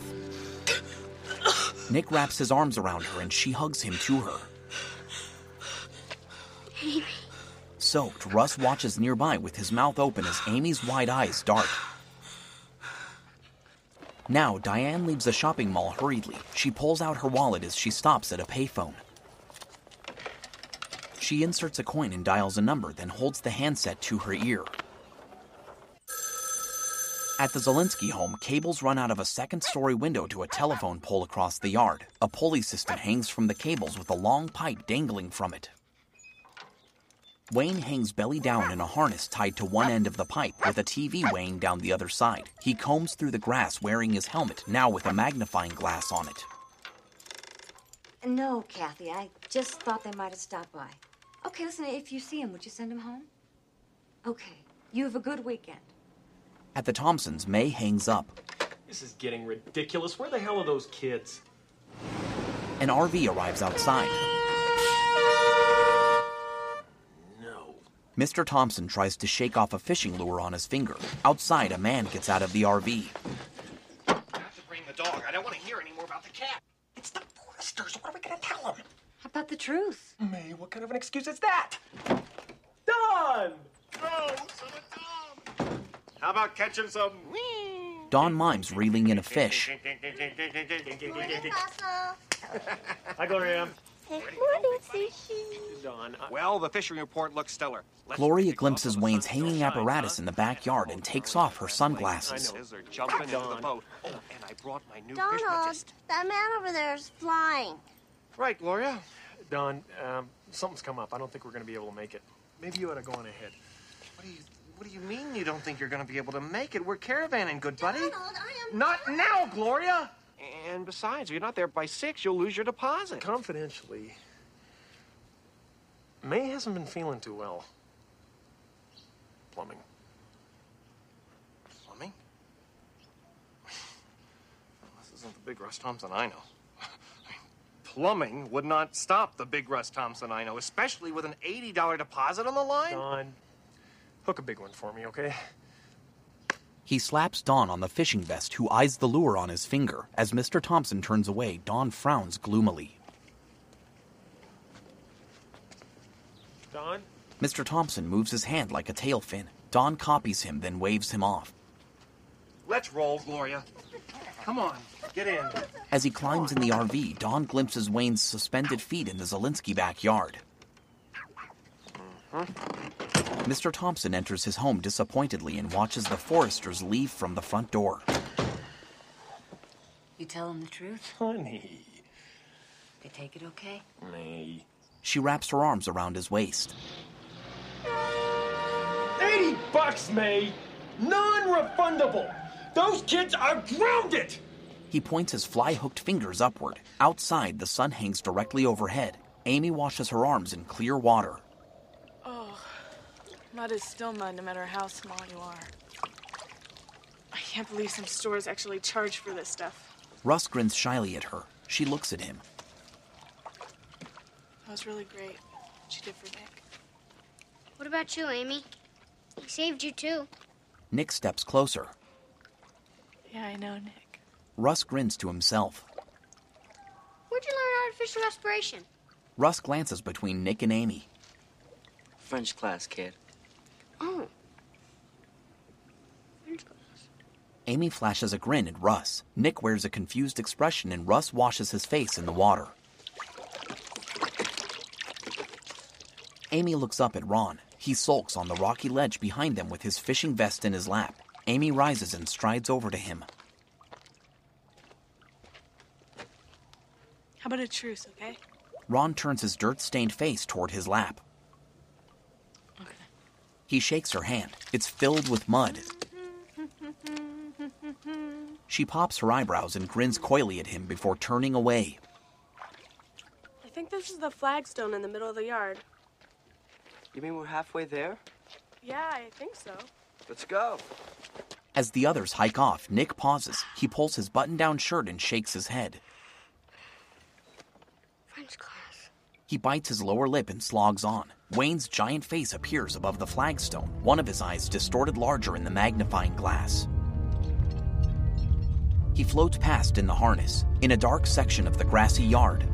Nick wraps his arms around her and she hugs him to her. Amy. Soaked, Russ watches nearby with his mouth open as Amy's wide eyes dart. Now, Diane leaves the shopping mall hurriedly. She pulls out her wallet as she stops at a payphone. She inserts a coin and dials a number, then holds the handset to her ear. At the Zelinsky home, cables run out of a second-story window to a telephone pole across the yard. A pulley system hangs from the cables with a long pipe dangling from it. Wayne hangs belly down in a harness tied to one end of the pipe, with a TV weighing down the other side. He combs through the grass wearing his helmet, now with a magnifying glass on it. No, Kathy, I just thought they might have stopped by. Okay, listen, if you see him, would you send him home? Okay, you have a good weekend. At the Thompsons, May hangs up. This is getting ridiculous. Where the hell are those kids? An RV arrives outside. Mr. Thompson tries to shake off a fishing lure on his finger. Outside, a man gets out of the RV. I have to bring the dog. I don't want to hear any more about the cat. It's the Foresters. What are we going to tell them? How about the truth? May, what kind of an excuse is that? Don! Oh, son of Tom. How about catching some... Don mimes reeling in a fish. Hi, Gloria. Good morning, Sushi. Don. Well, the fishing report looks stellar. Gloria glimpses Wayne's hanging apparatus in the backyard and takes off her sunglasses. They're jumping into the boat. Oh, and I brought my new Donald, that man over there is flying. Right, Gloria. Don, something's come up. I don't think we're going to be able to make it. Maybe you ought to go on ahead. What do you mean you don't think you're going to be able to make it? We're caravanning, good buddy. Donald, I am... Not now, Gloria! And besides, if you're not there by 6, you'll lose your deposit. Confidentially, May hasn't been feeling too well. Plumbing. Plumbing? Well, this isn't the big Russ Thompson I know. Plumbing would not stop the big Russ Thompson I know, especially with an $80 deposit on the line. Don, hook a big one for me, okay? He slaps Don on the fishing vest, who eyes the lure on his finger. As Mr. Thompson turns away, Don frowns gloomily. Don? Mr. Thompson moves his hand like a tail fin. Don copies him, then waves him off. Let's roll, Gloria. Come on, get in. As he climbs in the RV, Don glimpses Wayne's suspended feet in the Zielinski backyard. Mr. Thompson enters his home disappointedly and watches the Forresters leave from the front door. You tell them the truth? Honey. They take it okay? May. She wraps her arms around his waist. $80, May! Non-refundable! Those kids are grounded! He points his fly-hooked fingers upward. Outside, the sun hangs directly overhead. Amy washes her arms in clear water. Oh, mud is still mud no matter how small you are. I can't believe some stores actually charge for this stuff. Russ grins shyly at her. She looks at him. That was really great. What you did for Nick. What about you, Amy? He saved you, too. Nick steps closer. Yeah, I know, Nick. Russ grins to himself. Where'd you learn artificial respiration? Russ glances between Nick and Amy. French class, kid. Oh. Amy flashes a grin at Russ. Nick wears a confused expression and Russ washes his face in the water. Amy looks up at Ron. He sulks on the rocky ledge behind them with his fishing vest in his lap. Amy rises and strides over to him. How about a truce, okay? Ron turns his dirt-stained face toward his lap. Okay. He shakes her hand. It's filled with mud. She pops her eyebrows and grins coyly at him before turning away. I think this is the flagstone in the middle of the yard. You mean we're halfway there? Yeah, I think so. Let's go. As the others hike off, Nick pauses. He pulls his button-down shirt and shakes his head. French class. He bites his lower lip and slogs on. Wayne's giant face appears above the flagstone, one of his eyes distorted larger in the magnifying glass. He floats past in the harness, in a dark section of the grassy yard.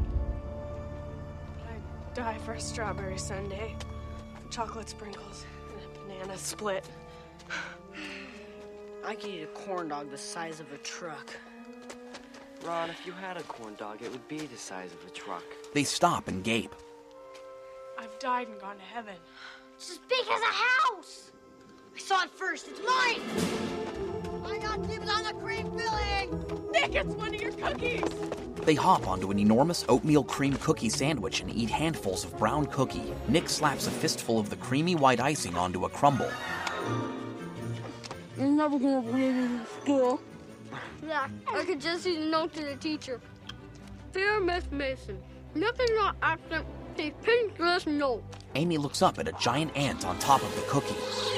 I'd die for a strawberry sundae, chocolate sprinkles, and a banana split. I could eat a corn dog the size of a truck. Ron, if you had a corn dog, it would be the size of a truck. They stop and gape. I've died and gone to heaven. It's as big as a house! I saw it first. It's mine! I got dibs on the cream filling! Nick, it's one of your cookies! They hop onto an enormous oatmeal cream cookie sandwich and eat handfuls of brown cookie. Nick slaps a fistful of the creamy white icing onto a crumble. You're never gonna believe me in school. Yeah, I could just see the note to the teacher. Dear Miss Mason, nothing not absent, a pinkless note. Amy looks up at a giant ant on top of the cookie.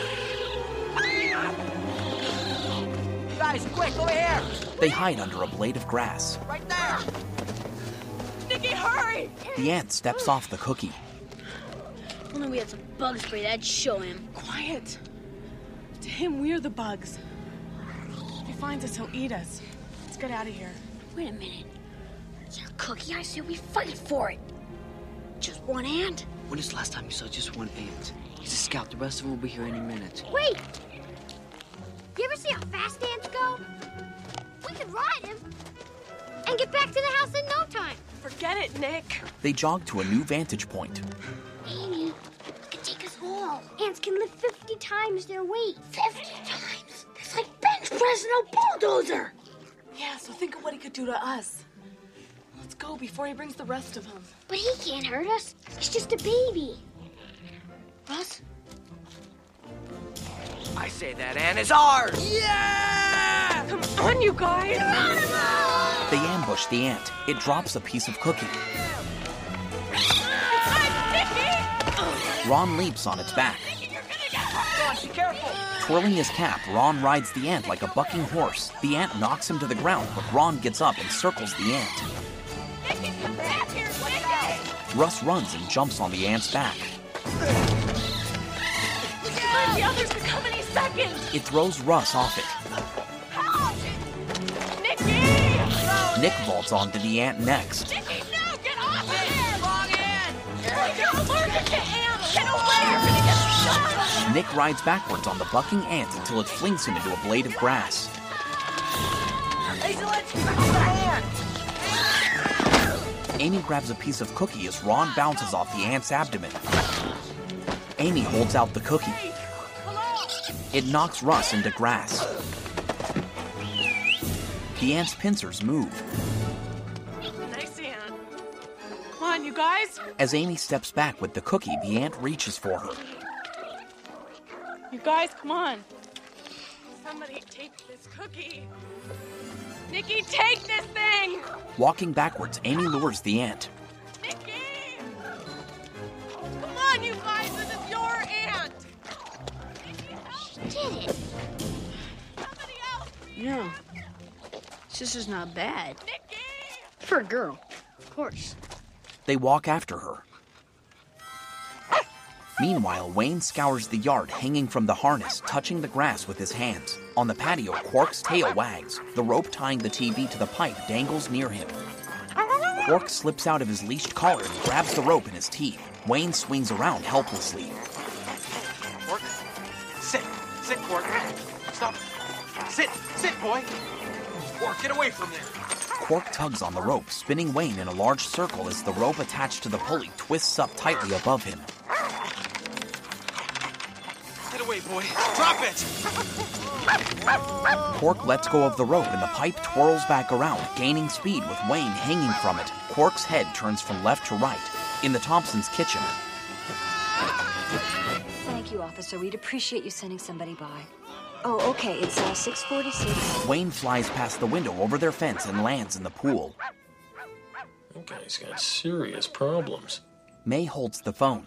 Guys, quick, over here! They hide under a blade of grass. Right there! Nicky, hurry! The ant steps off the cookie. If only we had some bug spray, that'd show him. Quiet. To him, we're the bugs. If he finds us, he'll eat us. Let's get out of here. Wait a minute. It's our cookie. I say we fight for it. Just one ant? When is the last time you saw just one ant? He's a scout. The rest of them will be here any minute. Wait! You ever see how fast ants go? We could ride him and get back to the house in no time. Forget it, Nick. They jog to a new vantage point. Amy, it could take us all. Ants can lift 50 times their weight. 50 times? That's like bench pressing a bulldozer. Yeah, so think of what he could do to us. Let's go. go before he brings the rest of them. But he can't hurt us. He's just a baby. Russ? I say that ant is ours! Yeah! Come on, you guys! They ambush the ant. It drops a piece of cookie. Ron leaps on its back. Ron, be careful! Twirling his cap, Ron rides the ant like a bucking horse. The ant knocks him to the ground, but Ron gets up and circles the ant. Russ runs and jumps on the ant's back. The others are coming any second! It throws Russ off it. Nicky! Nick vaults onto the ant next. Nicky, no! Get off of it! Wrong ant! You're allergic to ants! Get away! You're gonna get shot! Nick rides backwards on the bucking ant until it flings him into a blade of grass. Hey, Zelensky, hold the hand! Amy grabs a piece of cookie as Ron bounces off the ant's abdomen. Amy holds out the cookie. It knocks Russ into grass. The ant's pincers move. Nice ant. Come on, you guys. As Amy steps back with the cookie, the ant reaches for her. You guys, come on. Somebody take this cookie. Nicky, take this thing! Walking backwards, Amy lures the ant. Nicky! Come on, you guys, this is your ant! Did it. No. Sister's not bad. Nicky! For a girl, of course. They walk after her. Meanwhile, Wayne scours the yard hanging from the harness, touching the grass with his hands. On the patio, Quark's tail wags. The rope tying the TV to the pipe dangles near him. Quark slips out of his leashed collar and grabs the rope in his teeth. Wayne swings around helplessly. Quark, sit. Sit, Quark. Stop. Sit, boy. Quark, get away from there. Quark tugs on the rope, spinning Wayne in a large circle as the rope attached to the pulley twists up tightly above him. Get away, boy. Drop it! Quark lets go of the rope and the pipe twirls back around, gaining speed with Wayne hanging from it. Quark's head turns from left to right. In the Thompsons' kitchen. Thank you, officer. We'd appreciate you sending somebody by. Oh, okay. It's 6:46. Wayne flies past the window over their fence and lands in the pool. That guy's got serious problems. May holds the phone.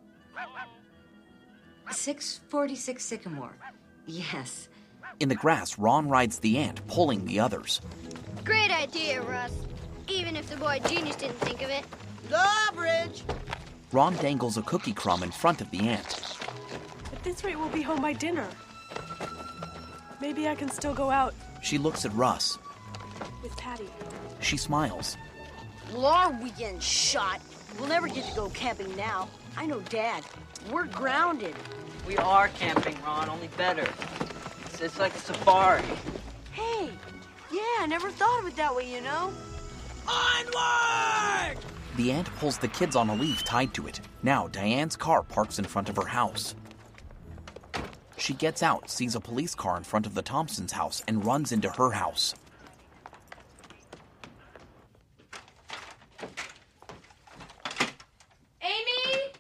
646 Sycamore. Yes. In the grass, Ron rides the ant, pulling the others. Great idea, Russ. Even if the boy genius didn't think of it. Drawbridge! Ron dangles a cookie crumb in front of the ant. At this rate, we'll be home by dinner. Maybe I can still go out She looks at Russ. with Patty. She smiles. Well, our weekend's shot. We'll never get to go camping now. I know Dad. We're grounded. We are camping, Ron, only better. It's like a safari. Hey, yeah, I never thought of it that way, you know? Onward! The ant pulls the kids on a leaf tied to it. Now, Diane's car parks in front of her house. She gets out, sees a police car in front of the Thompsons' house, and runs into her house. Amy!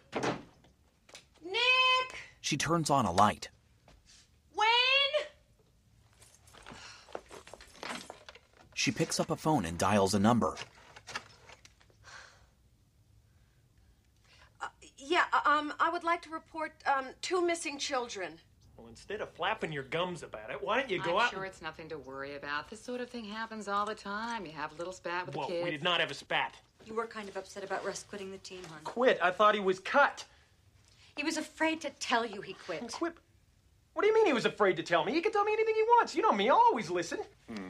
Nick! She turns on a light. Wayne! She picks up a phone and dials a number. I would like to report 2 missing children. Well, instead of flapping your gums about it, why don't you go I'm out sure it's nothing to worry about. This sort of thing happens all the time. You have a little spat with Whoa, the kids. we did not have a spat. You were kind of upset about Russ quitting the team, hon. Quit? I thought he was cut. He was afraid to tell you he quit. Quit? What do you mean he was afraid to tell me? He can tell me anything he wants. You know me, I'll always listen.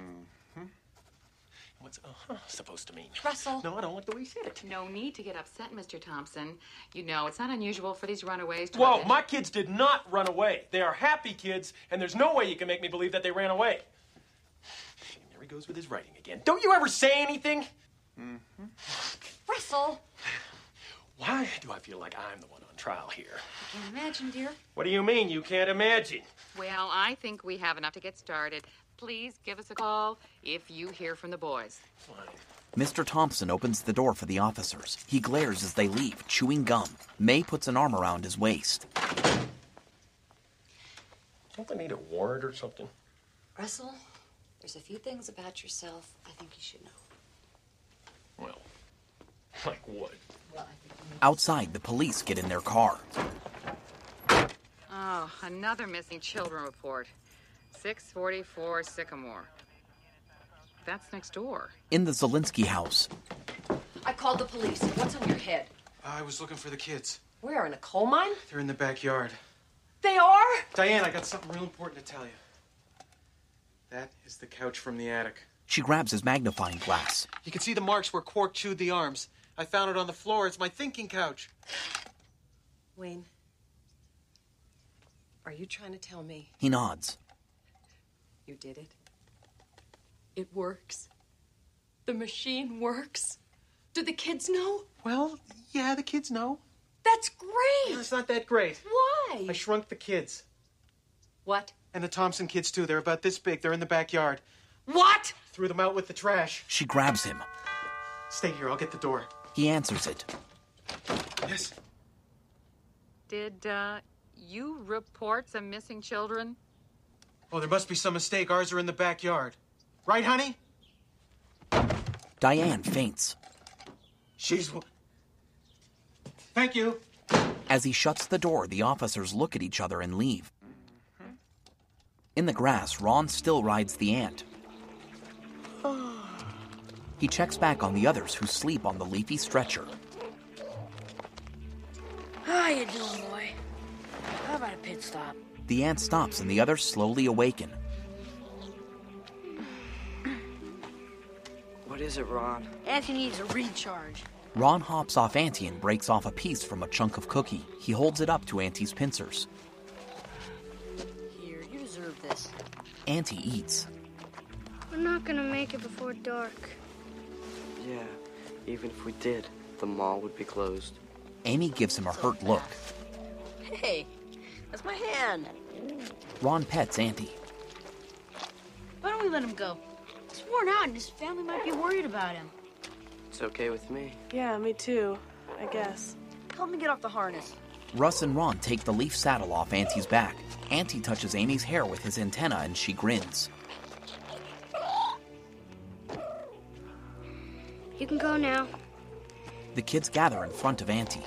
What's supposed to mean? Russell. No, I don't like the way he said it. No need to get upset, Mr. Thompson. You know, it's not unusual for these runaways to... Whoa, my kids did not run away. They are happy kids, and there's no way you can make me believe that they ran away. And there he goes with his writing again. Don't you ever say anything? Russell! Why do I feel like I'm the one on trial here? I can't imagine, dear. What do you mean you can't imagine? Well, I think we have enough to get started. Please give us a call if you hear from the boys. Fine. Mr. Thompson opens the door for the officers. He glares as they leave, chewing gum. May puts an arm around his waist. Don't they need a warrant or something? Russell, there's a few things about yourself I think you should know. Well, like what? Outside, the police get in their car. Oh, another missing children report. 644 Sycamore. That's next door. In the Zielinski house, I called the police. What's on your head? I was looking for the kids. Where, in a coal mine? They're in the backyard. They are? Diane, I got something real important to tell you. That is the couch from the attic. she grabs his magnifying glass. You can see the marks where Quark chewed the arms. I found it on the floor. It's my thinking couch. Wayne, are you trying to tell me He nods. you did it? It works. The machine works. Do the kids know? Well, yeah, the kids know. That's great. It's not that great. Why? I shrunk the kids. What? And the Thompson kids, too. They're about this big. They're in the backyard. What? Threw them out with the trash. She grabs him. Stay here. I'll get the door. He answers it. Yes. Did, you report some missing children? Oh, there must be some mistake. Ours are in the backyard. Right, honey? Diane faints. She's... Thank you. As he shuts the door, the officers look at each other and leave. In the grass, Ron still rides the ant. He checks back on the others who sleep on the leafy stretcher. How you doing, boy? How about a pit stop? The ant stops and the others slowly awaken. What is it, Ron? Auntie needs a recharge. Ron hops off Auntie and breaks off a piece from a chunk of cookie. He holds it up to Auntie's pincers. Here, you deserve this. Auntie eats. We're not gonna make it before dark. Yeah, even if we did, the mall would be closed. Amy gives him a hurt look. Hey, that's my hand. Ron pets Auntie. Why don't we let him go? He's worn out and his family might be worried about him. It's okay with me. Yeah, me too, I guess. Help me get off the harness. Russ and Ron take the leaf saddle off Auntie's back. Auntie touches Amy's hair with his antenna and she grins. You can go now. The kids gather in front of Auntie.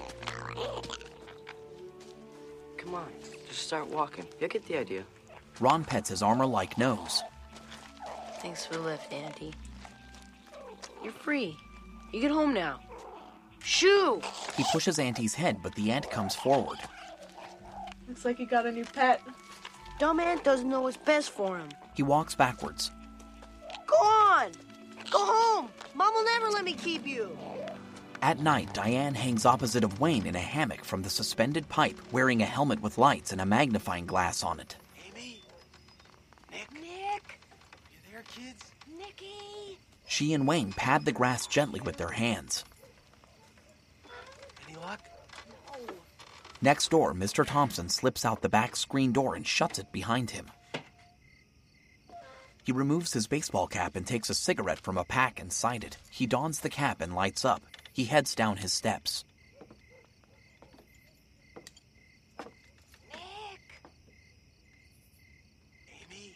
Come on, just start walking. You'll get the idea. Ron pets his armor-like nose. Thanks for the lift, Auntie. You're free. You get home now. Shoo! He pushes Auntie's head, but the ant comes forward. Looks like you got a new pet. Dumb ant doesn't know what's best for him. He walks backwards. Go on! Go home! Mom will never let me keep you. At night, Diane hangs opposite of Wayne in a hammock from the suspended pipe, wearing a helmet with lights and a magnifying glass on it. Amy? Nick? You there, kids? Nicky? She and Wayne pad the grass gently with their hands. Any luck? Next door, Mr. Thompson slips out the back screen door and shuts it behind him. He removes his baseball cap and takes a cigarette from a pack inside it. He dons the cap and lights up. He heads down his steps. Amy?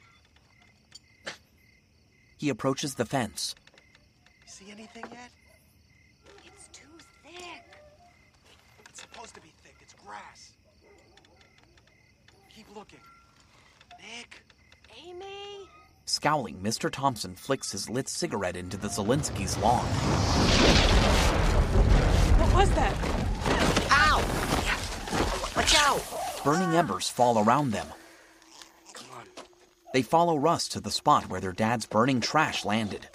He approaches the fence. You see anything yet? It's too thick. It's supposed to be thick. It's grass. Keep looking. Nick? Amy? Scowling, Mr. Thompson flicks his lit cigarette into the Zielinski's lawn. What was that? Ow! Watch out! Burning embers fall around them. Come on. They follow Russ to the spot where their dad's burning trash landed.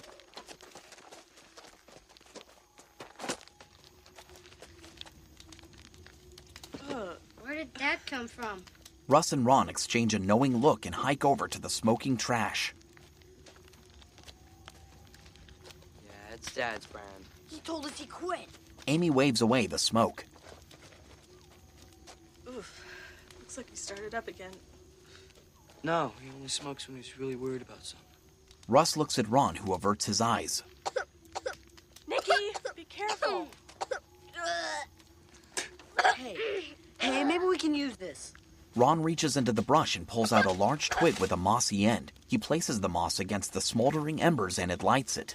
Where did that come from? Russ and Ron exchange a knowing look and hike over to the smoking trash. Yeah, it's Dad's brand. He told us he quit. Amy waves away the smoke. Oof. Looks like he started up again. No, he only smokes when he's really worried about something. Russ looks at Ron, who averts his eyes. Be careful. Hey, maybe we can use this. Ron reaches into the brush and pulls out a large twig with a mossy end. He places the moss against the smoldering embers and it lights it.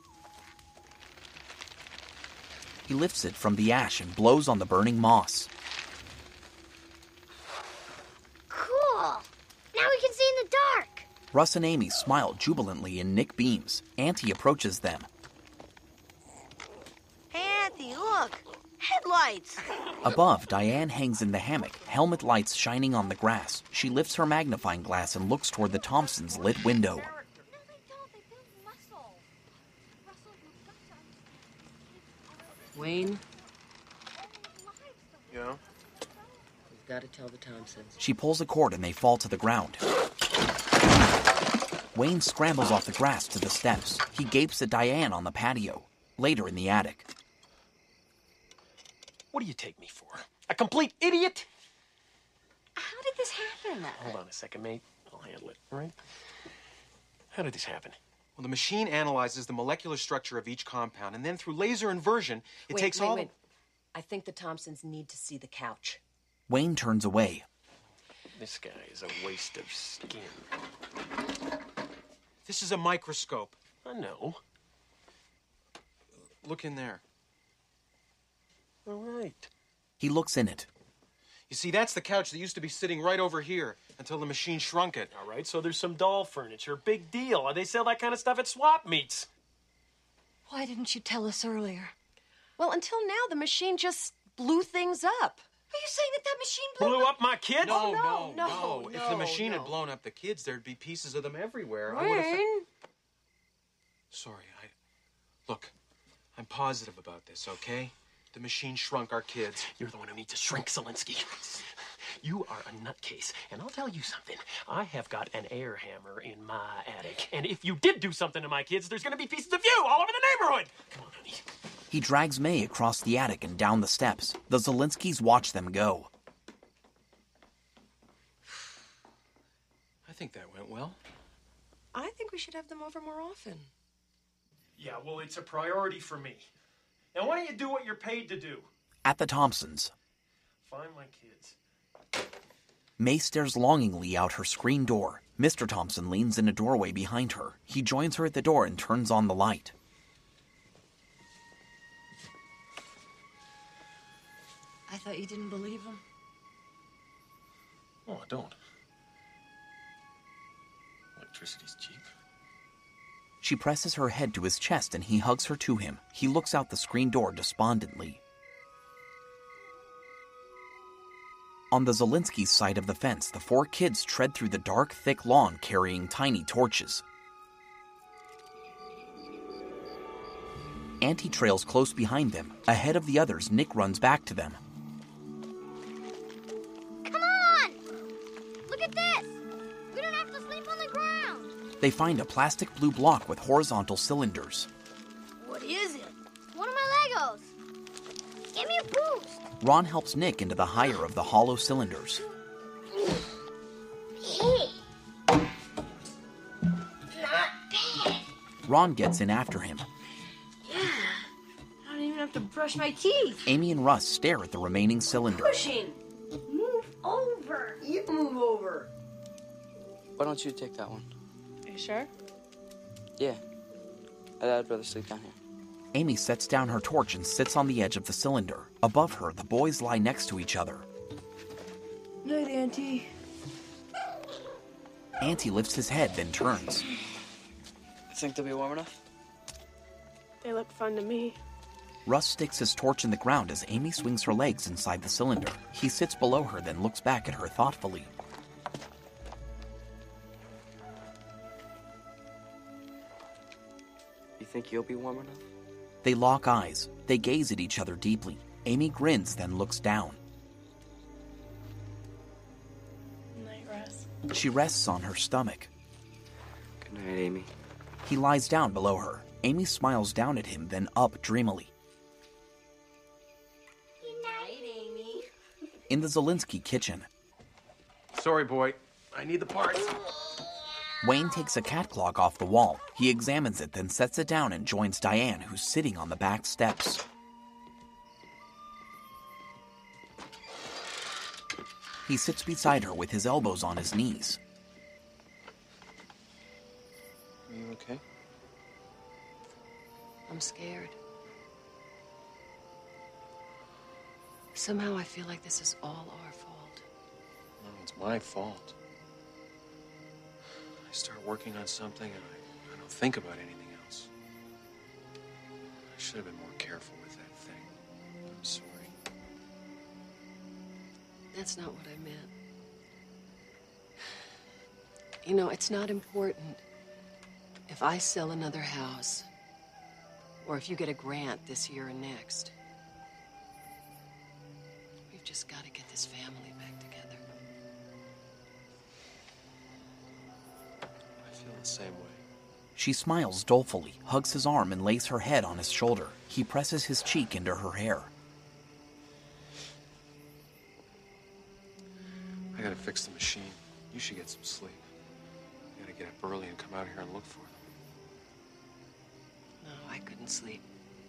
He lifts it from the ash and blows on the burning moss. Cool. Now we can see in the dark. Russ and Amy smile jubilantly and Nick beams. Auntie approaches them. Hey, Auntie, look. Headlights. Above, Diane hangs in the hammock, helmet lights shining on the grass. She lifts her magnifying glass and looks toward the Thompsons' lit window. Wayne, Yeah? we've got to tell the Thompsons. She pulls a cord and they fall to the ground. Wayne scrambles off the grass to the steps. He gapes at Diane on the patio. Later in the attic. What do you take me for? A complete idiot? How did this happen? Hold on a second, mate. I'll handle it, all right? How did this happen? Well, the machine analyzes the molecular structure of each compound, and then through laser inversion, it takes all... Wait. I think the Thompsons need to see the couch. Wayne turns away. This guy is a waste of skin. This is a microscope. I know. Look in there. All right. He looks in it. You see, that's the couch that used to be sitting right over here until the machine shrunk it. All right, so there's some doll furniture. Big deal. They sell that kind of stuff at swap meets. Why didn't you tell us earlier? Well, until now, the machine just blew things up. Are you saying that machine Blew up my kids? No. If the machine had blown up the kids, there'd be pieces of them everywhere. Wayne. Sorry, Look, I'm positive about this, okay? The machine shrunk our kids. You're the one who needs to shrink, Zelinsky. You are a nutcase, and I'll tell you something. I have got an air hammer in my attic, and if you did do something to my kids, there's going to be pieces of you all over the neighborhood. Come on, honey. He drags May across the attic and down the steps. The Zelinskys watch them go. I think that went well. I think we should have them over more often. Yeah, well, it's a priority for me. Now, why don't you do what you're paid to do? At the Thompsons, Find my kids. May stares longingly out her screen door. Mr. Thompson leans in a doorway behind her. He joins her at the door and turns on the light. I thought you didn't believe him. Oh, I don't. Electricity's cheap. She presses her head to his chest and he hugs her to him. He looks out the screen door despondently. On the Zelinskys' side of the fence, the four kids tread through the dark, thick lawn carrying tiny torches. Auntie trails close behind them. Ahead of the others, Nick runs back to them. Come on! Look at this! We don't have to sleep on the ground! They find a plastic blue block with horizontal cylinders. What is it? One of my Legos. Give me a boost. Ron helps Nick into the higher of the hollow cylinders. Hey! Not bad. Ron gets in after him. Yeah. I don't even have to brush my teeth. Amy and Russ stare at the remaining cylinder. Pushing. Move over. You move over. Why don't you take that one? Are you sure? Yeah. I'd rather sleep down here. Amy sets down her torch and sits on the edge of the cylinder. Above her, the boys lie next to each other. Night, Auntie. Auntie lifts his head, then turns. Think they'll be warm enough? They look fun to me. Russ sticks his torch in the ground as Amy swings her legs inside the cylinder. He sits below her, then looks back at her thoughtfully. You think you'll be warm enough? They lock eyes. They gaze at each other deeply. Amy grins, then looks down. Night, Russ. She rests on her stomach. Good night, Amy. He lies down below her. Amy smiles down at him, then up dreamily. Good night, Amy. In the Zelinsky kitchen, Sorry, boy. I need the parts. Wayne takes a cat clock off the wall. He examines it, then sets it down and joins Diane, who's sitting on the back steps. He sits beside her with his elbows on his knees. Are you okay? I'm scared. Somehow I feel like this is all our fault. No, it's my fault. I start working on something and I don't think about anything else. I should have been more careful with that thing. I'm sorry. That's not what I meant. You know, it's not important if I sell another house or if you get a grant this year and next. We've just got to get this family back together. I feel the same way. She smiles dolefully, hugs his arm, and lays her head on his shoulder. He presses his cheek into her hair. I gotta fix the machine. You should get some sleep. You gotta get up early and come out here and look for them. No, I couldn't sleep.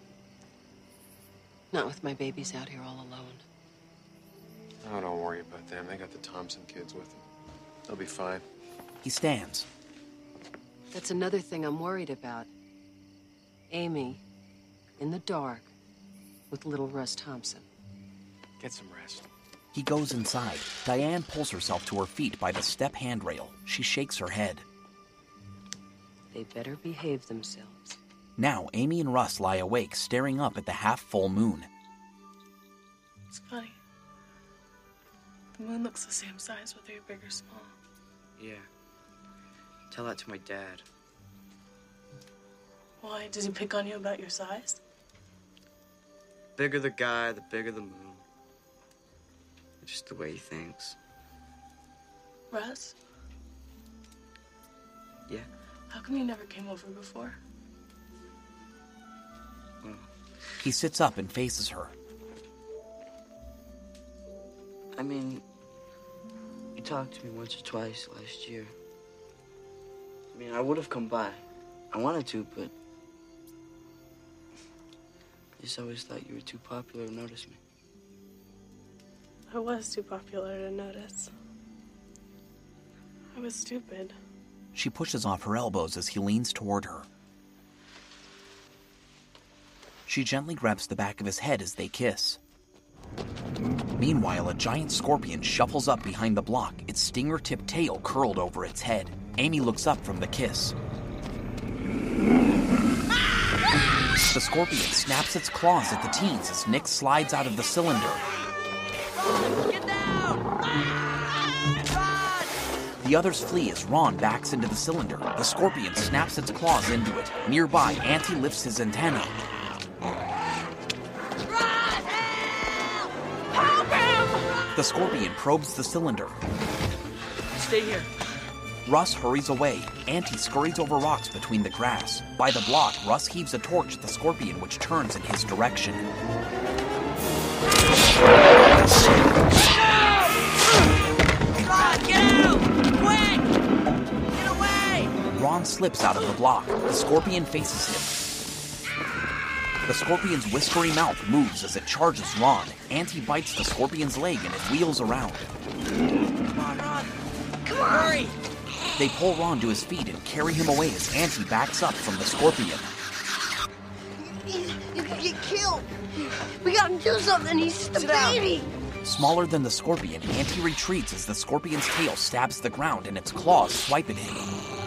Not with my babies out here all alone. Oh, don't worry about them. They got the Thompson kids with them. They'll be fine. He stands. That's another thing I'm worried about. Amy, in the dark, with little Russ Thompson. Get some rest. He goes inside. Diane pulls herself to her feet by the step handrail. She shakes her head. They better behave themselves. Now, Amy and Russ lie awake, staring up at the half-full moon. It's funny. The moon looks the same size whether you're big or small. Yeah. Tell that to my dad. Why? Did he pick on you about your size? Bigger the guy, the bigger the moon. Just the way he thinks. Russ? Yeah. How come you never came over before? Well, He sits up and faces her. I mean, you talked to me once or twice last year. I mean, I would have come by. I wanted to, but I just always thought you were too popular to notice me. I was too popular to notice. I was stupid. She pushes off her elbows as he leans toward her. She gently grabs the back of his head as they kiss. Meanwhile, a giant scorpion shuffles up behind the block, its stinger-tipped tail curled over its head. Amy looks up from the kiss. The scorpion snaps its claws at the teens as Nick slides out of the cylinder. Get down! Run! The others flee as Ron backs into the cylinder. The scorpion snaps its claws into it. Nearby, Auntie lifts his antenna. The scorpion probes the cylinder. Stay here. Russ hurries away. Auntie scurries over rocks between the grass. By the block, Russ heaves a torch at the scorpion, which turns in his direction. Ron, get out! Quick! Get away! Ron slips out of the block. The scorpion faces him. The scorpion's whiskery mouth moves as it charges Ron. Auntie bites the scorpion's leg and it wheels around. Come on, Ron! Come on! Hurry! They pull Ron to his feet and carry him away as Auntie backs up from the scorpion. You could get killed! We gotta do something! He's the baby! Smaller than the scorpion, Auntie retreats as the scorpion's tail stabs the ground and its claws swipe at him.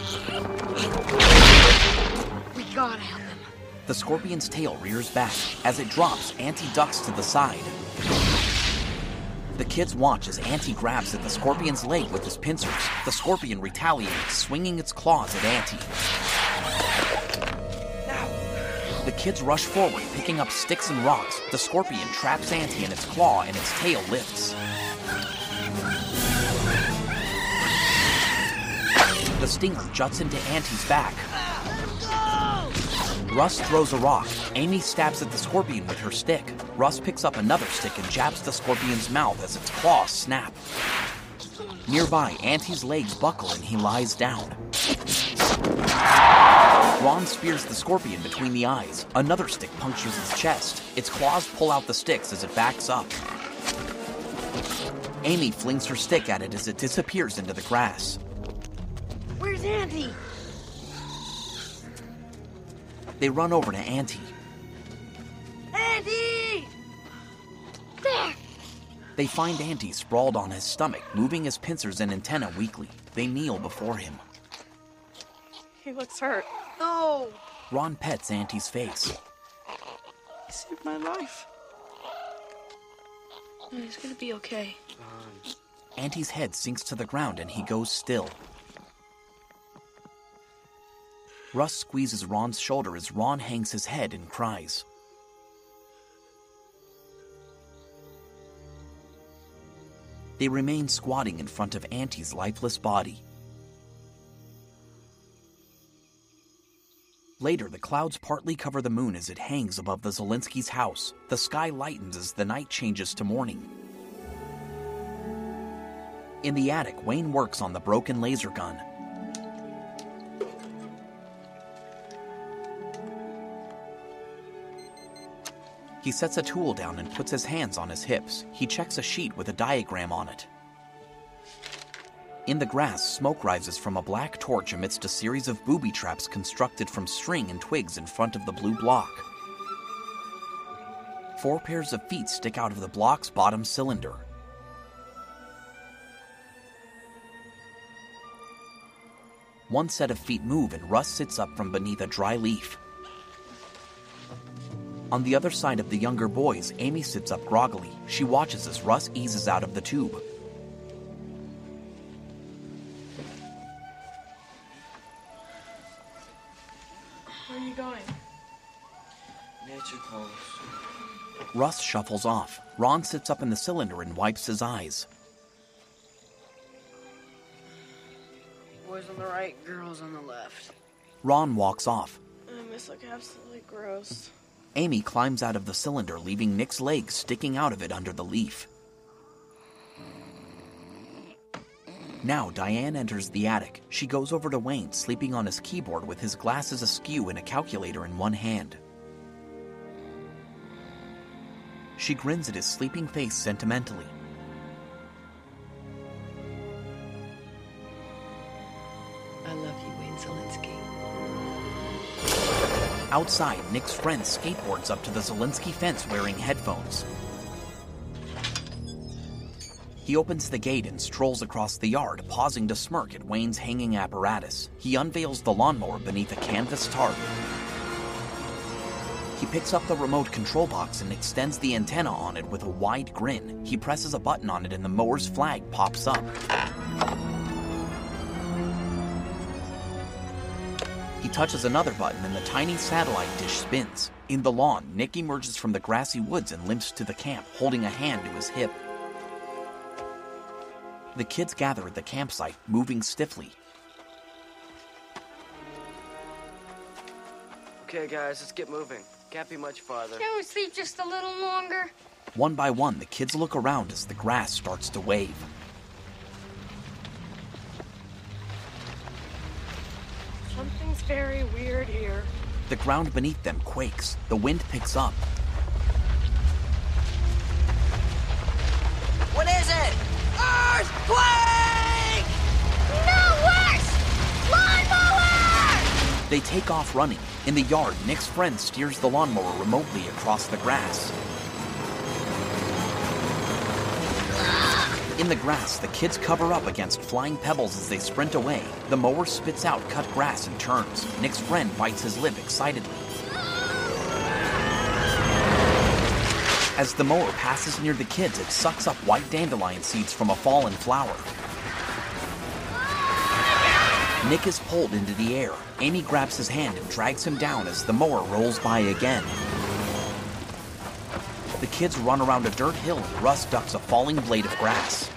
We gotta help him. The scorpion's tail rears back. As it drops, Auntie ducks to the side. The kids watch as Auntie grabs at the scorpion's leg with his pincers. The scorpion retaliates, swinging its claws at Auntie. The kids rush forward, picking up sticks and rocks. The scorpion traps Auntie in its claw and its tail lifts. The stinger juts into Auntie's back. Russ throws a rock. Amy stabs at the scorpion with her stick. Russ picks up another stick and jabs the scorpion's mouth as its claws snap. Nearby, Auntie's legs buckle and he lies down. Ron spears the scorpion between the eyes. Another stick punctures its chest. Its claws pull out the sticks as it backs up. Amy flings her stick at it as it disappears into the grass. Where's Auntie? They run over to Auntie. Auntie! There! They find Auntie sprawled on his stomach, moving his pincers and antenna weakly. They kneel before him. He looks hurt. No! Ron pets Auntie's face. He saved my life. And he's gonna be okay. Auntie's head sinks to the ground and he goes still. Russ squeezes Ron's shoulder as Ron hangs his head and cries. They remain squatting in front of Auntie's lifeless body. Later, the clouds partly cover the moon as it hangs above the Zielinski's house. The sky lightens as the night changes to morning. In the attic, Wayne works on the broken laser gun. He sets a tool down and puts his hands on his hips. He checks a sheet with a diagram on it. In the grass, smoke rises from a black torch amidst a series of booby traps constructed from string and twigs in front of the blue block. 4 pairs of feet stick out of the block's bottom cylinder. One set of feet move and Russ sits up from beneath a dry leaf. On the other side of the younger boys, Amy sits up groggily. She watches as Russ eases out of the tube. Where are you going? Nature calls. Russ shuffles off. Ron sits up in the cylinder and wipes his eyes. Boys on the right, girls on the left. Ron walks off. This looks absolutely gross. Amy climbs out of the cylinder, leaving Nick's legs sticking out of it under the leaf. Now, Diane enters the attic. She goes over to Wayne, sleeping on his keyboard with his glasses askew and a calculator in one hand. She grins at his sleeping face sentimentally. I love you, Wayne Zielinski. Outside, Nick's friend skateboards up to the Zielinski fence wearing headphones. He opens the gate and strolls across the yard, pausing to smirk at Wayne's hanging apparatus. He unveils the lawnmower beneath a canvas tarp. He picks up the remote control box and extends the antenna on it with a wide grin. He presses a button on it and the mower's flag pops up. He touches another button and the tiny satellite dish spins. In the lawn, Nick emerges from the grassy woods and limps to the camp, holding a hand to his hip. The kids gather at the campsite, moving stiffly. Okay, guys, let's get moving. Can't be much farther. Can we sleep just a little longer? One by one, the kids look around as the grass starts to wave. Something's very weird here. The ground beneath them quakes. The wind picks up. What is it? Earthquake! No, worse! Lawnmower! They take off running. In the yard, Nick's friend steers the lawnmower remotely across the grass. In the grass, the kids cover up against flying pebbles as they sprint away. The mower spits out cut grass and turns. Nick's friend bites his lip excitedly. As the mower passes near the kids, it sucks up white dandelion seeds from a fallen flower. Nick is pulled into the air. Amy grabs his hand and drags him down as the mower rolls by again. The kids run around a dirt hill and Russ ducks a falling blade of grass.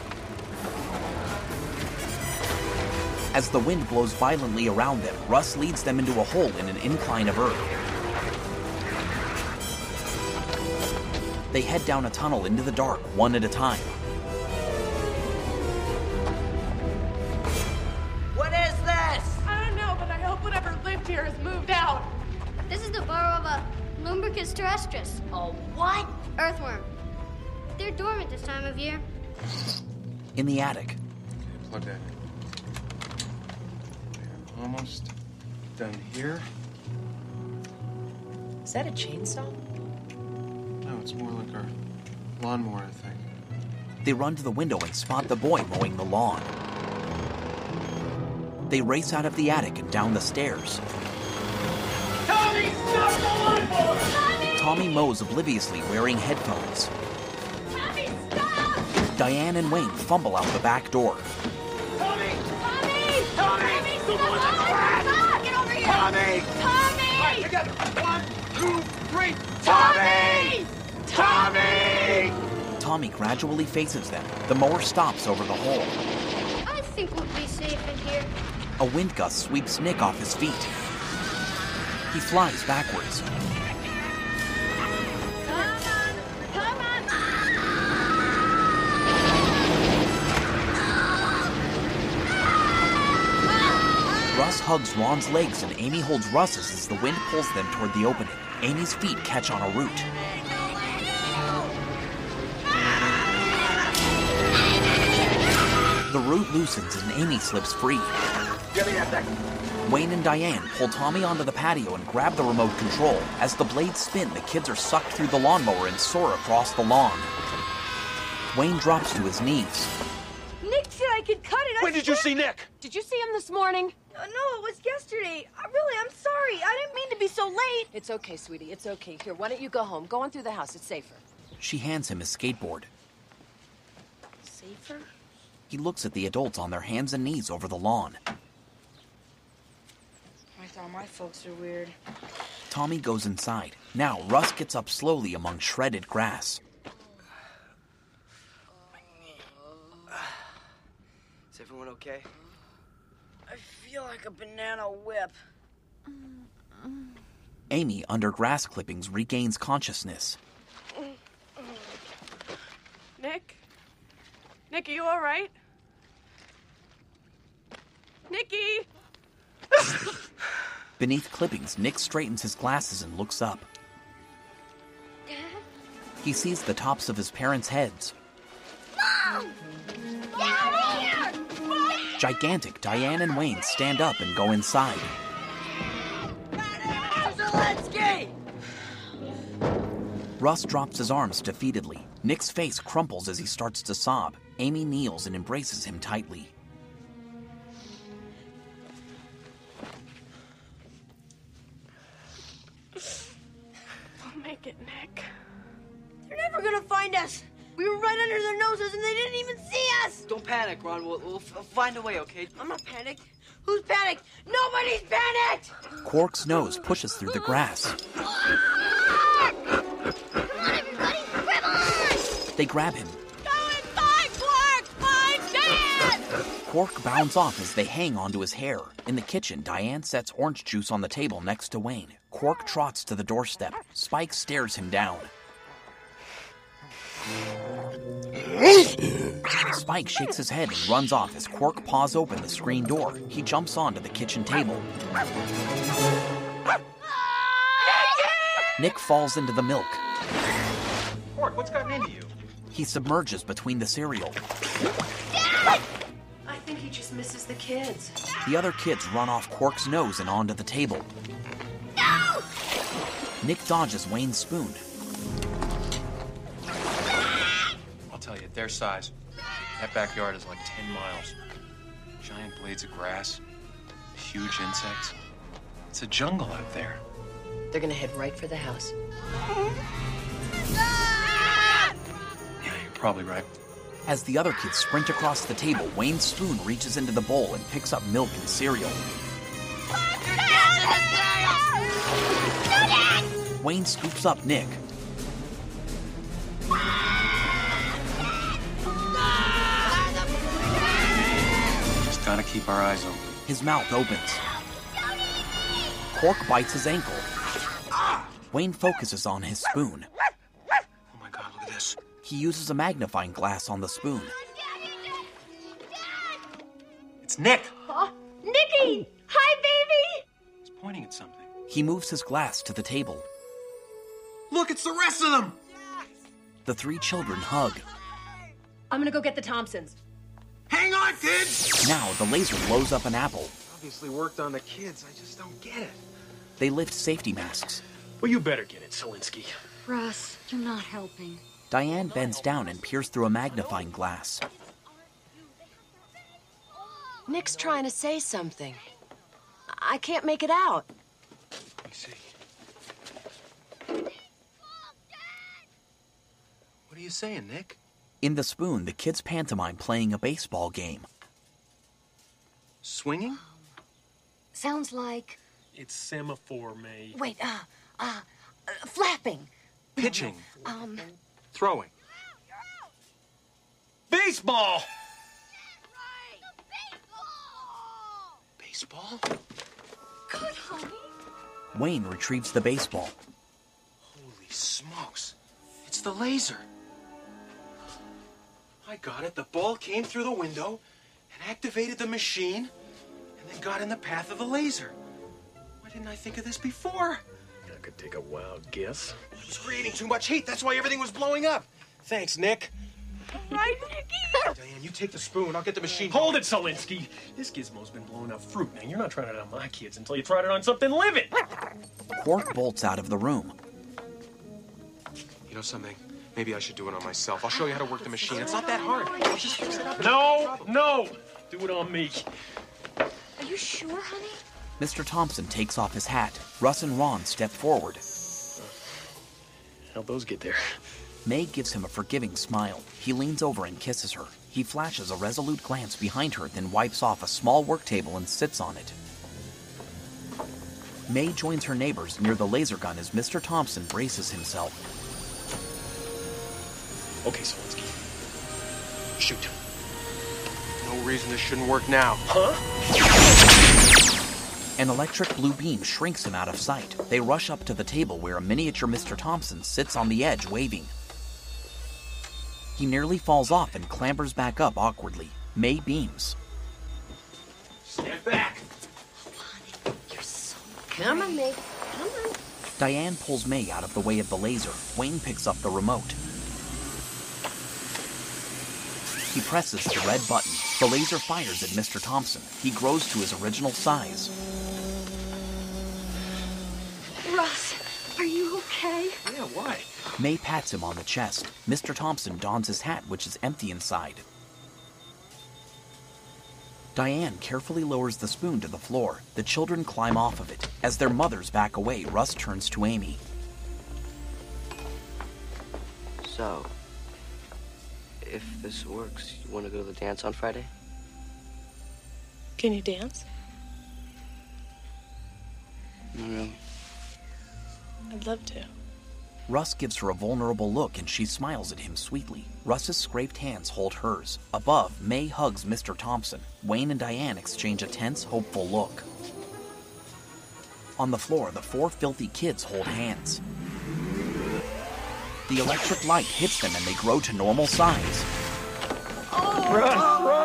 As the wind blows violently around them, Russ leads them into a hole in an incline of earth. They head down a tunnel into the dark, one at a time. What is this? burrow of a Lumbricus terrestris. A what? Earthworm. They're dormant this time of year. In the attic, Plug that in. We're almost done here. Is that a chainsaw? No, it's more like our lawnmower, I think. they run to the window and spot the boy mowing the lawn. They race out of the attic and down the stairs. Tommy, stop the lawnmower! Tommy mows obliviously, wearing headphones. Tommy, stop! Diane and Wayne fumble out the back door. Tommy! Tommy! Tommy! Stop! Get over here! Tommy! Tommy! All right, together. 1, 2, 3. Tommy! Tommy! Tommy gradually faces them. The mower stops over the hole. I think we'll be safe in here. A wind gust sweeps Nick off his feet. He flies backwards. Russ hugs Ron's legs and Amy holds Russ's as the wind pulls them toward the opening. Amy's feet catch on a root. The root loosens and Amy slips free. Give me that thing. Wayne and Diane pull Tommy onto the patio and grab the remote control. As the blades spin, the kids are sucked through the lawnmower and soar across the lawn. Wayne drops to his knees. Nick said I could cut it. When did you see Nick? Did you see him this morning? No, it was yesterday. I'm sorry. I didn't mean to be so late. It's okay, sweetie. It's okay. Here, why don't you go home? Go on through the house. It's safer. She hands him his skateboard. Safer? He looks at the adults on their hands and knees over the lawn. I thought my folks are weird. Tommy goes inside. Now, Russ gets up slowly among shredded grass. Is everyone okay? I feel like a banana whip. Amy, under grass clippings, regains consciousness. Nick? Nick, are you all right? Nicky! Beneath clippings, Nick straightens his glasses and looks up. He sees the tops of his parents' heads. Mom! Down here! Gigantic, Diane and Wayne stand up and go inside. Zelensky! Russ drops his arms defeatedly. Nick's face crumples as he starts to sob. Amy kneels and embraces him tightly. We'll make it, Nick. They're never gonna find us. We were right under their noses and they didn't even see us. Don't panic, Ron. We'll find a way, okay? I'm not panicked. Who's panicked? Nobody's panicked! Quark's nose pushes through the grass. They grab him. Go inside, Quark! Find Dad! Quark bounds off as they hang onto his hair. In the kitchen, Diane sets orange juice on the table next to Wayne. Quark trots to the doorstep. Spike stares him down. Spike shakes his head and runs off as Quark paws open the screen door. He jumps onto the kitchen table. Nick falls into the milk. Quark, what's gotten into you? He submerges between the cereal. I think he just misses the kids. The other kids run off Quark's nose and onto the table. No! Nick dodges Wayne's spoon. I'll tell you, at their size, that backyard is like 10 miles. Giant blades of grass, huge insects. It's a jungle out there. They're gonna head right for the house. Yeah, you're probably right. As the other kids sprint across the table, Wayne's spoon reaches into the bowl and picks up milk and cereal. Wayne scoops up Nick. Just gotta keep our eyes open. His mouth opens. Quark bites his ankle. Wayne focuses on his spoon. Oh my God, look at this. He uses a magnifying glass on the spoon. It's Nick! Nicky! Hi, baby! He's pointing at something. He moves his glass to the table. Look, it's the rest of them! The three children hug. I'm gonna go get the Thompsons. Hang on, kids! Now the laser blows up an apple. Obviously worked on the kids. I just don't get it. They lift safety masks. Well, you better get it, Selinsky. Russ, you're not helping. Diane bends down and peers through a magnifying glass. Nick's trying to say something. I can't make it out. Let me see. What are you saying, Nick? In the spoon, the kids pantomime playing a baseball game. Swinging? Sounds like... It's semaphore, May. Wait, flapping. Pitching. Throwing. Baseball! Baseball? Good, honey. Wayne retrieves the baseball. Holy smokes. It's the laser. I got it. The ball came through the window and activated the machine and then got in the path of the laser. Why didn't I think of this before? I could take a wild guess. It was creating too much heat. That's why everything was blowing up. Thanks, Nick. Right, Nicky? Diane, you take the spoon. I'll get the machine. Hold it, Selinsky. This gizmo's been blowing up fruit. Now, you're not trying it on my kids until you tried it on something living. Quark bolts out of the room. You know something? Maybe I should do it on myself. I'll show you how to work the machine. It's not that hard. I'll just fix it up. No. Do it on me. Are you sure, honey? Mr. Thompson takes off his hat. Russ and Ron step forward. How'd those get there? May gives him a forgiving smile. He leans over and kisses her. He flashes a resolute glance behind her, then wipes off a small work table and sits on it. May joins her neighbors near the laser gun as Mr. Thompson braces himself. Okay, Selinsky. Shoot. No reason this shouldn't work now. Huh? An electric blue beam shrinks him out of sight. They rush up to the table where a miniature Mr. Thompson sits on the edge waving. He nearly falls off and clambers back up awkwardly. May beams. Stand back. You're so Come on, May. Come on. Diane pulls May out of the way of the laser. Wayne picks up the remote. He presses the red button. The laser fires at Mr. Thompson. He grows to his original size. Russ, are you okay? Yeah, why? May pats him on the chest. Mr. Thompson dons his hat, which is empty inside. Diane carefully lowers the spoon to the floor. The children climb off of it. As their mothers back away, Russ turns to Amy. So, if this works, you want to go to the dance on Friday? Can you dance? Not really. I'd love to. Russ gives her a vulnerable look and she smiles at him sweetly. Russ's scraped hands hold hers. Above, May hugs Mr. Thompson. Wayne and Diane exchange a tense, hopeful look. On the floor, the four filthy kids hold hands. The electric light hits them and they grow to normal size. Run!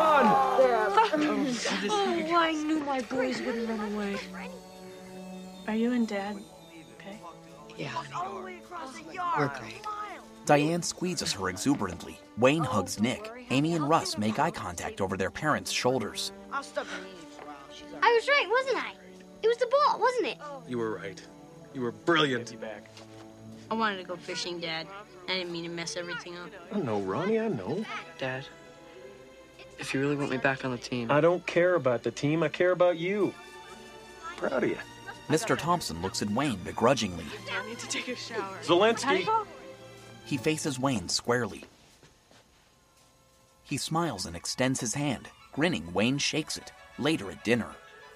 Oh, I knew my boys wouldn't run away. Are you and Dad okay? Yeah. We're great. Diane squeezes her exuberantly. Wayne hugs Nick. Amy and Russ make eye contact over their parents' shoulders. I was right, wasn't I? It was the ball, wasn't it? You were right. You were brilliant. I wanted to go fishing, Dad. I didn't mean to mess everything up. I know, Ronnie, I know. Dad, if you really want me back on the team... I don't care about the team. I care about you. Proud of you. Mr. Thompson looks at Wayne begrudgingly. I need to take a shower. Zelensky. He faces Wayne squarely. He smiles and extends his hand. Grinning, Wayne shakes it. Later at dinner.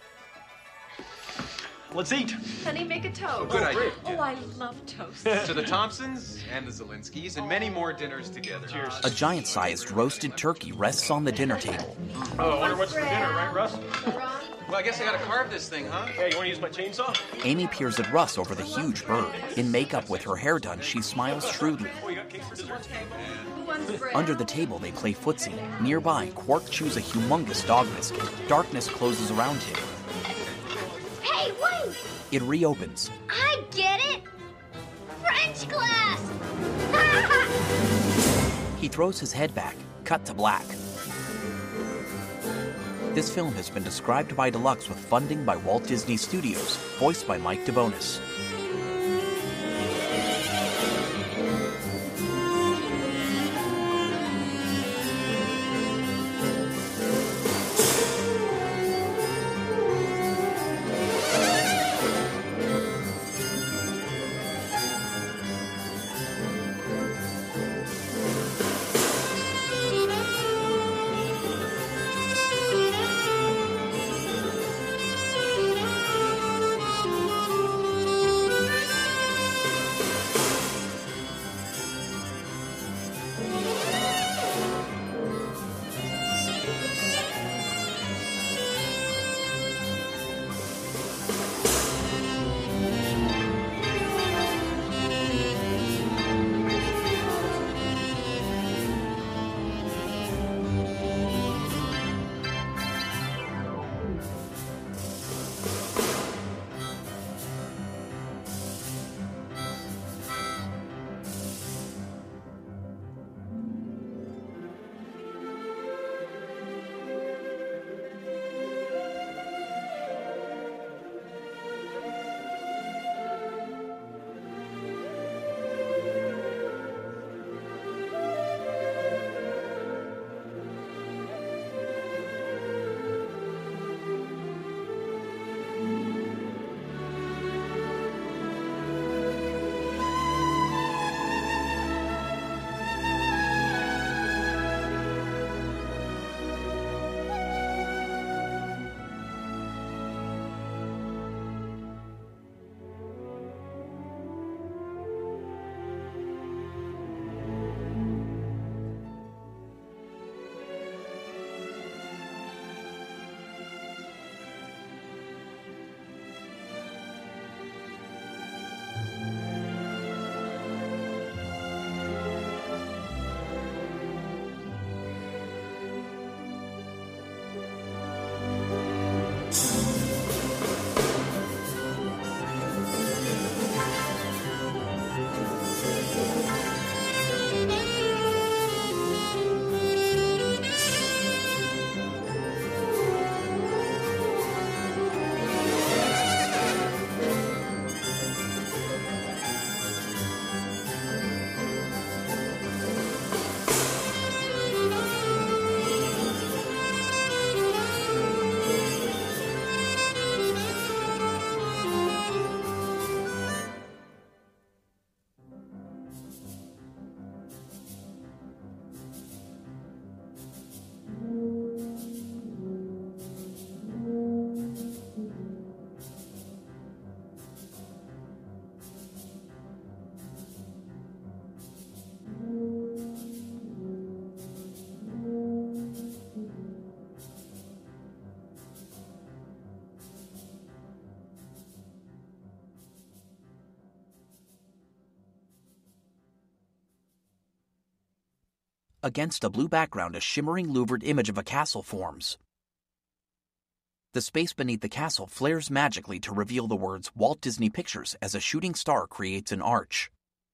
Let's eat. Honey, make a toast. Good idea. Oh, I love toast. To the Thompsons and the Zelinskys and many more dinners together. Cheers. A giant-sized roasted turkey rests on the dinner table. Oh, I wonder what's for dinner, right, Russ? Well, I guess I gotta carve this thing, huh? Hey, you want to use my chainsaw? Amy peers at Russ over the huge bird. In makeup with her hair done, she smiles shrewdly. Oh, you got cake for dessert? Under the table, they play footsie. Nearby, Quark chews a humongous dog biscuit. Darkness closes around him. Hey, Wayne! It reopens. I get it! French class! He throws his head back, cut to black. This film has been described by Deluxe with funding by Walt Disney Studios, voiced by Mike DeBonis. Against a blue background, a shimmering louvered image of a castle forms. The space beneath the castle flares magically to reveal the words Walt Disney Pictures as a shooting star creates an arch.